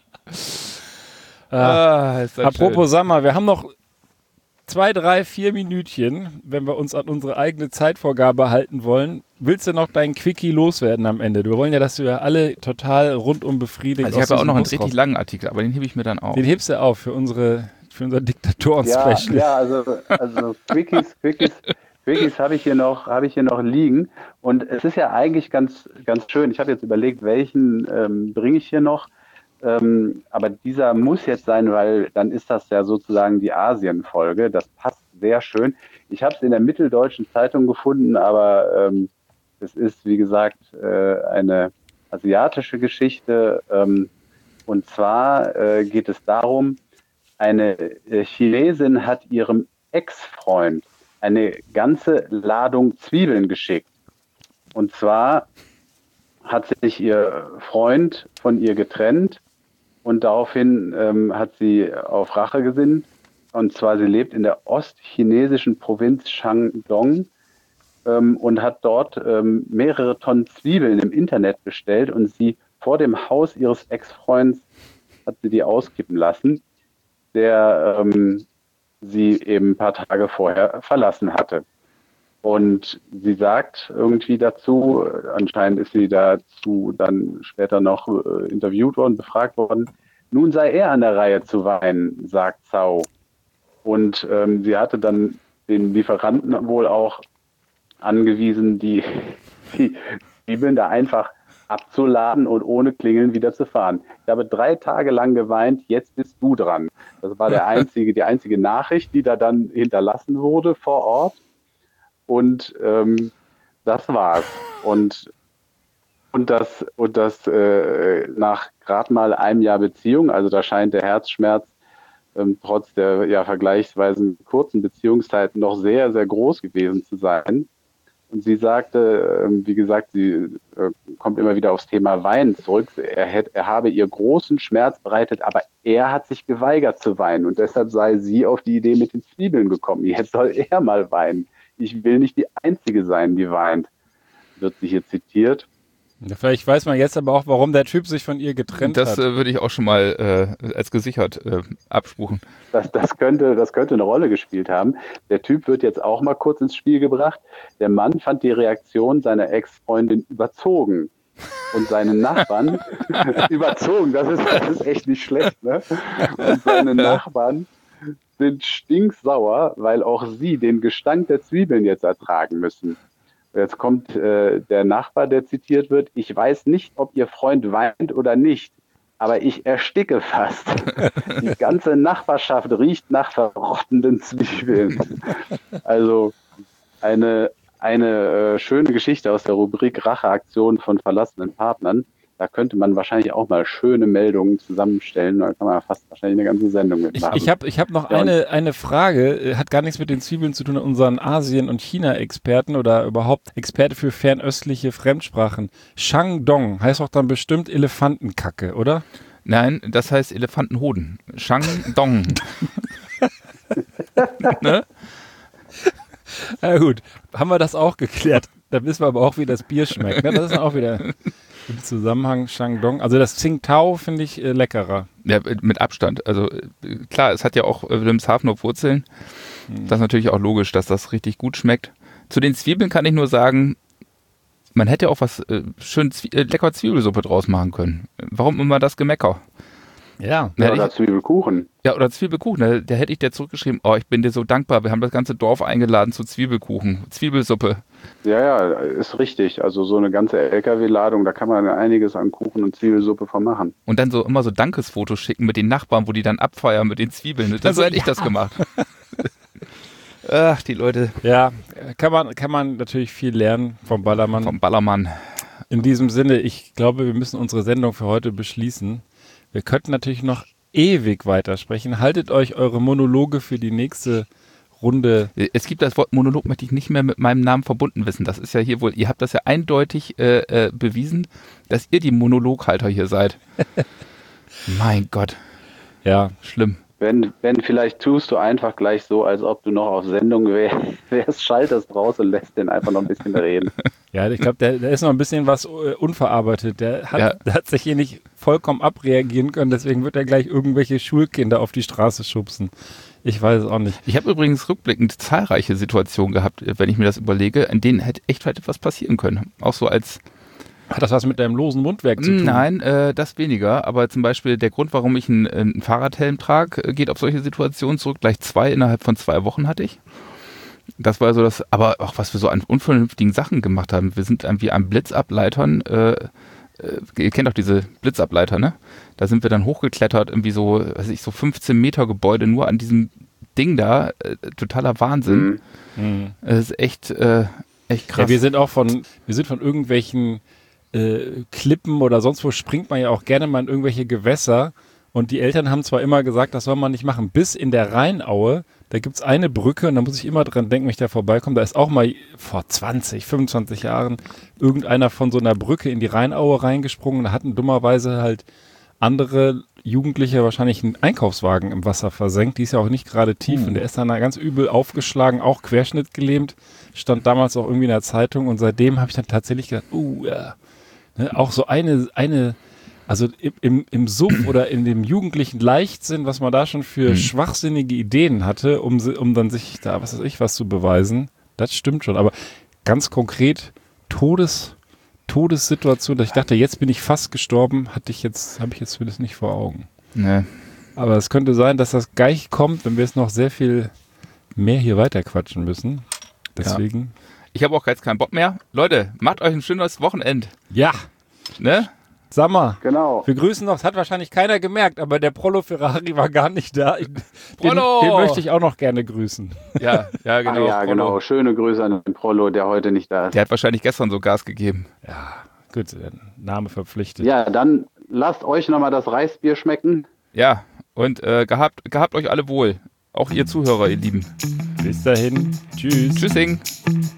Apropos Sommer, wir haben noch 2, 3, 4 Minütchen, wenn wir uns an unsere eigene Zeitvorgabe halten wollen. Willst du noch deinen Quickie loswerden am Ende? Wir wollen ja, dass wir alle total rundum befriedigt Also ich habe ja auch noch einen richtig langen Artikel, aber den hebe ich mir dann auf. Den hebst du auf für unser Diktatoren-Special. Ja, also Quickies habe ich hier noch liegen. Und es ist ja eigentlich ganz, ganz schön. Ich habe jetzt überlegt, welchen bringe ich hier noch. Aber dieser muss jetzt sein, weil dann ist das ja sozusagen die Asien-Folge. Das passt sehr schön. Ich habe es in der Mitteldeutschen Zeitung gefunden, aber es ist, wie gesagt, eine asiatische Geschichte. Und zwar geht es darum, eine Chinesin hat ihrem Ex-Freund eine ganze Ladung Zwiebeln geschickt. Und zwar hat sich ihr Freund von ihr getrennt und daraufhin hat sie auf Rache gesinnt. Und zwar, sie lebt in der ostchinesischen Provinz Shandong und hat dort mehrere Tonnen Zwiebeln im Internet bestellt und sie vor dem Haus ihres Ex-Freunds hat sie die auskippen lassen, der sie eben ein paar Tage vorher verlassen hatte. Und sie sagt irgendwie dazu, anscheinend ist sie dazu dann später noch interviewt worden, befragt worden, nun sei er an der Reihe zu weinen, sagt Zhao. Und sie hatte dann den Lieferanten wohl auch angewiesen, die Zwiebeln da einfach abzuladen und ohne Klingeln wieder zu fahren. Ich habe 3 Tage lang geweint, jetzt bist du dran. Das war die einzige Nachricht, die da dann hinterlassen wurde vor Ort. Und das war's. Und das nach gerade mal einem Jahr Beziehung, also da scheint der Herzschmerz trotz der ja vergleichsweise kurzen Beziehungszeit noch sehr, sehr groß gewesen zu sein. Und sie sagte, wie gesagt, sie kommt immer wieder aufs Thema Weinen zurück. Er habe ihr großen Schmerz bereitet, aber er hat sich geweigert zu weinen. Und deshalb sei sie auf die Idee mit den Zwiebeln gekommen. Jetzt soll er mal weinen. Ich will nicht die Einzige sein, die weint, wird sie hier zitiert. Ja, vielleicht weiß man jetzt aber auch, warum der Typ sich von ihr getrennt Das hat. würde ich auch schon mal als gesichert abspuchen. Das könnte eine Rolle gespielt haben. Der Typ wird jetzt auch mal kurz ins Spiel gebracht. Der Mann fand die Reaktion seiner Ex-Freundin überzogen. Und seine Nachbarn, überzogen, das ist echt nicht schlecht, ne? Und seine Nachbarn sind stinksauer, weil auch sie den Gestank der Zwiebeln jetzt ertragen müssen. Jetzt kommt der Nachbar, der zitiert wird: Ich weiß nicht, ob Ihr Freund weint oder nicht, aber ich ersticke fast. Die ganze Nachbarschaft riecht nach verrottenden Zwiebeln. Also eine schöne Geschichte aus der Rubrik Racheaktion von verlassenen Partnern. Da könnte man wahrscheinlich auch mal schöne Meldungen zusammenstellen. Da kann man fast wahrscheinlich eine ganze Sendung mitmachen. Ich hab noch eine Frage, hat gar nichts mit den Zwiebeln zu tun, unseren Asien- und China-Experten oder überhaupt Experte für fernöstliche Fremdsprachen. Shandong heißt doch dann bestimmt Elefantenkacke, oder? Nein, das heißt Elefantenhoden. Shandong. Ne? Ja gut, haben wir das auch geklärt. Da wissen wir aber auch, wie das Bier schmeckt. Ne? Das ist dann auch wieder im Zusammenhang Shandong. Also das Tsingtao finde ich leckerer. Ja, mit Abstand. Also klar, es hat ja auch Wilhelmshaven auf Wurzeln. Das ist natürlich auch logisch, dass das richtig gut schmeckt. Zu den Zwiebeln kann ich nur sagen, man hätte auch was schön lecker Zwiebelsuppe draus machen können. Warum immer das Gemecker? Ja. Oder Zwiebelkuchen. Ja, oder Zwiebelkuchen. Da hätte ich dir zurückgeschrieben, oh, ich bin dir so dankbar, wir haben das ganze Dorf eingeladen zu Zwiebelkuchen, Zwiebelsuppe. Ja, ist richtig. Also so eine ganze LKW-Ladung, da kann man einiges an Kuchen und Zwiebelsuppe von machen. Und dann so immer so Dankesfotos schicken mit den Nachbarn, wo die dann abfeiern mit den Zwiebeln. So hätte ich das gemacht. Ach, die Leute. Ja, kann man natürlich viel lernen vom Ballermann. Vom Ballermann. In diesem Sinne, ich glaube, wir müssen unsere Sendung für heute beschließen. Wir könnten natürlich noch ewig weitersprechen. Haltet euch eure Monologe für die nächste Runde. Es gibt das Wort Monolog, möchte ich nicht mehr mit meinem Namen verbunden wissen. Das ist ja hier wohl, ihr habt das ja eindeutig bewiesen, dass ihr die Monologhalter hier seid. Mein Gott. Ja, schlimm. Wenn vielleicht tust du einfach gleich so, als ob du noch auf Sendung wärst, schaltest raus und lässt den einfach noch ein bisschen reden. Ja, ich glaube, der ist noch ein bisschen was unverarbeitet. Der hat sich hier nicht vollkommen abreagieren können, deswegen wird er gleich irgendwelche Schulkinder auf die Straße schubsen. Ich weiß es auch nicht. Ich habe übrigens rückblickend zahlreiche Situationen gehabt, wenn ich mir das überlege, in denen hätte echt etwas passieren können. Auch so als... Hat das was mit deinem losen Mundwerk zu tun? Nein, das weniger. Aber zum Beispiel der Grund, warum ich einen Fahrradhelm trage, geht auf solche Situationen zurück. Gleich 2 innerhalb von 2 Wochen hatte ich. Das war so das, aber auch was wir so an unvernünftigen Sachen gemacht haben. Wir sind irgendwie an Blitzableitern, ihr kennt doch diese Blitzableiter, ne? Da sind wir dann hochgeklettert, irgendwie so, weiß ich, so 15 Meter Gebäude nur an diesem Ding da. Totaler Wahnsinn. Mhm. Das ist echt krass. Ja, wir sind von irgendwelchen Klippen oder sonst wo springt man ja auch gerne mal in irgendwelche Gewässer. Und die Eltern haben zwar immer gesagt, das soll man nicht machen, bis in der Rheinaue, da gibt es eine Brücke und da muss ich immer dran denken, wenn ich da vorbeikomme, da ist auch mal vor 20, 25 Jahren irgendeiner von so einer Brücke in die Rheinaue reingesprungen, da hatten dummerweise halt andere Jugendliche wahrscheinlich einen Einkaufswagen im Wasser versenkt, die ist ja auch nicht gerade tief und der ist dann da ganz übel aufgeschlagen, auch querschnittgelähmt, stand damals auch irgendwie in der Zeitung und seitdem habe ich dann tatsächlich gedacht, ne, auch so also im Suff oder in dem jugendlichen Leichtsinn, was man da schon für schwachsinnige Ideen hatte, um dann sich da, was weiß ich, was zu beweisen, das stimmt schon. Aber ganz konkret Todessituation, dass ich dachte, jetzt bin ich fast gestorben, habe ich jetzt zumindest nicht vor Augen. Nee. Aber es könnte sein, dass das gleich kommt, wenn wir jetzt noch sehr viel mehr hier weiterquatschen müssen. Deswegen. Ja. Ich habe auch jetzt keinen Bock mehr. Leute, macht euch ein schönes Wochenende. Ja. Ne? Sag mal, genau. Wir grüßen noch, das hat wahrscheinlich keiner gemerkt, aber der Prollo Ferrari war gar nicht da. Prollo! Den möchte ich auch noch gerne grüßen. Ja, genau. Ah, ja, genau. Schöne Grüße an den Prollo, der heute nicht da ist. Der hat wahrscheinlich gestern so Gas gegeben. Ja, gut, Name verpflichtet. Ja, dann lasst euch nochmal das Reisbier schmecken. Ja, und gehabt euch alle wohl. Auch ihr Zuhörer, ihr Lieben. Bis dahin. Tschüss. Tschüssing.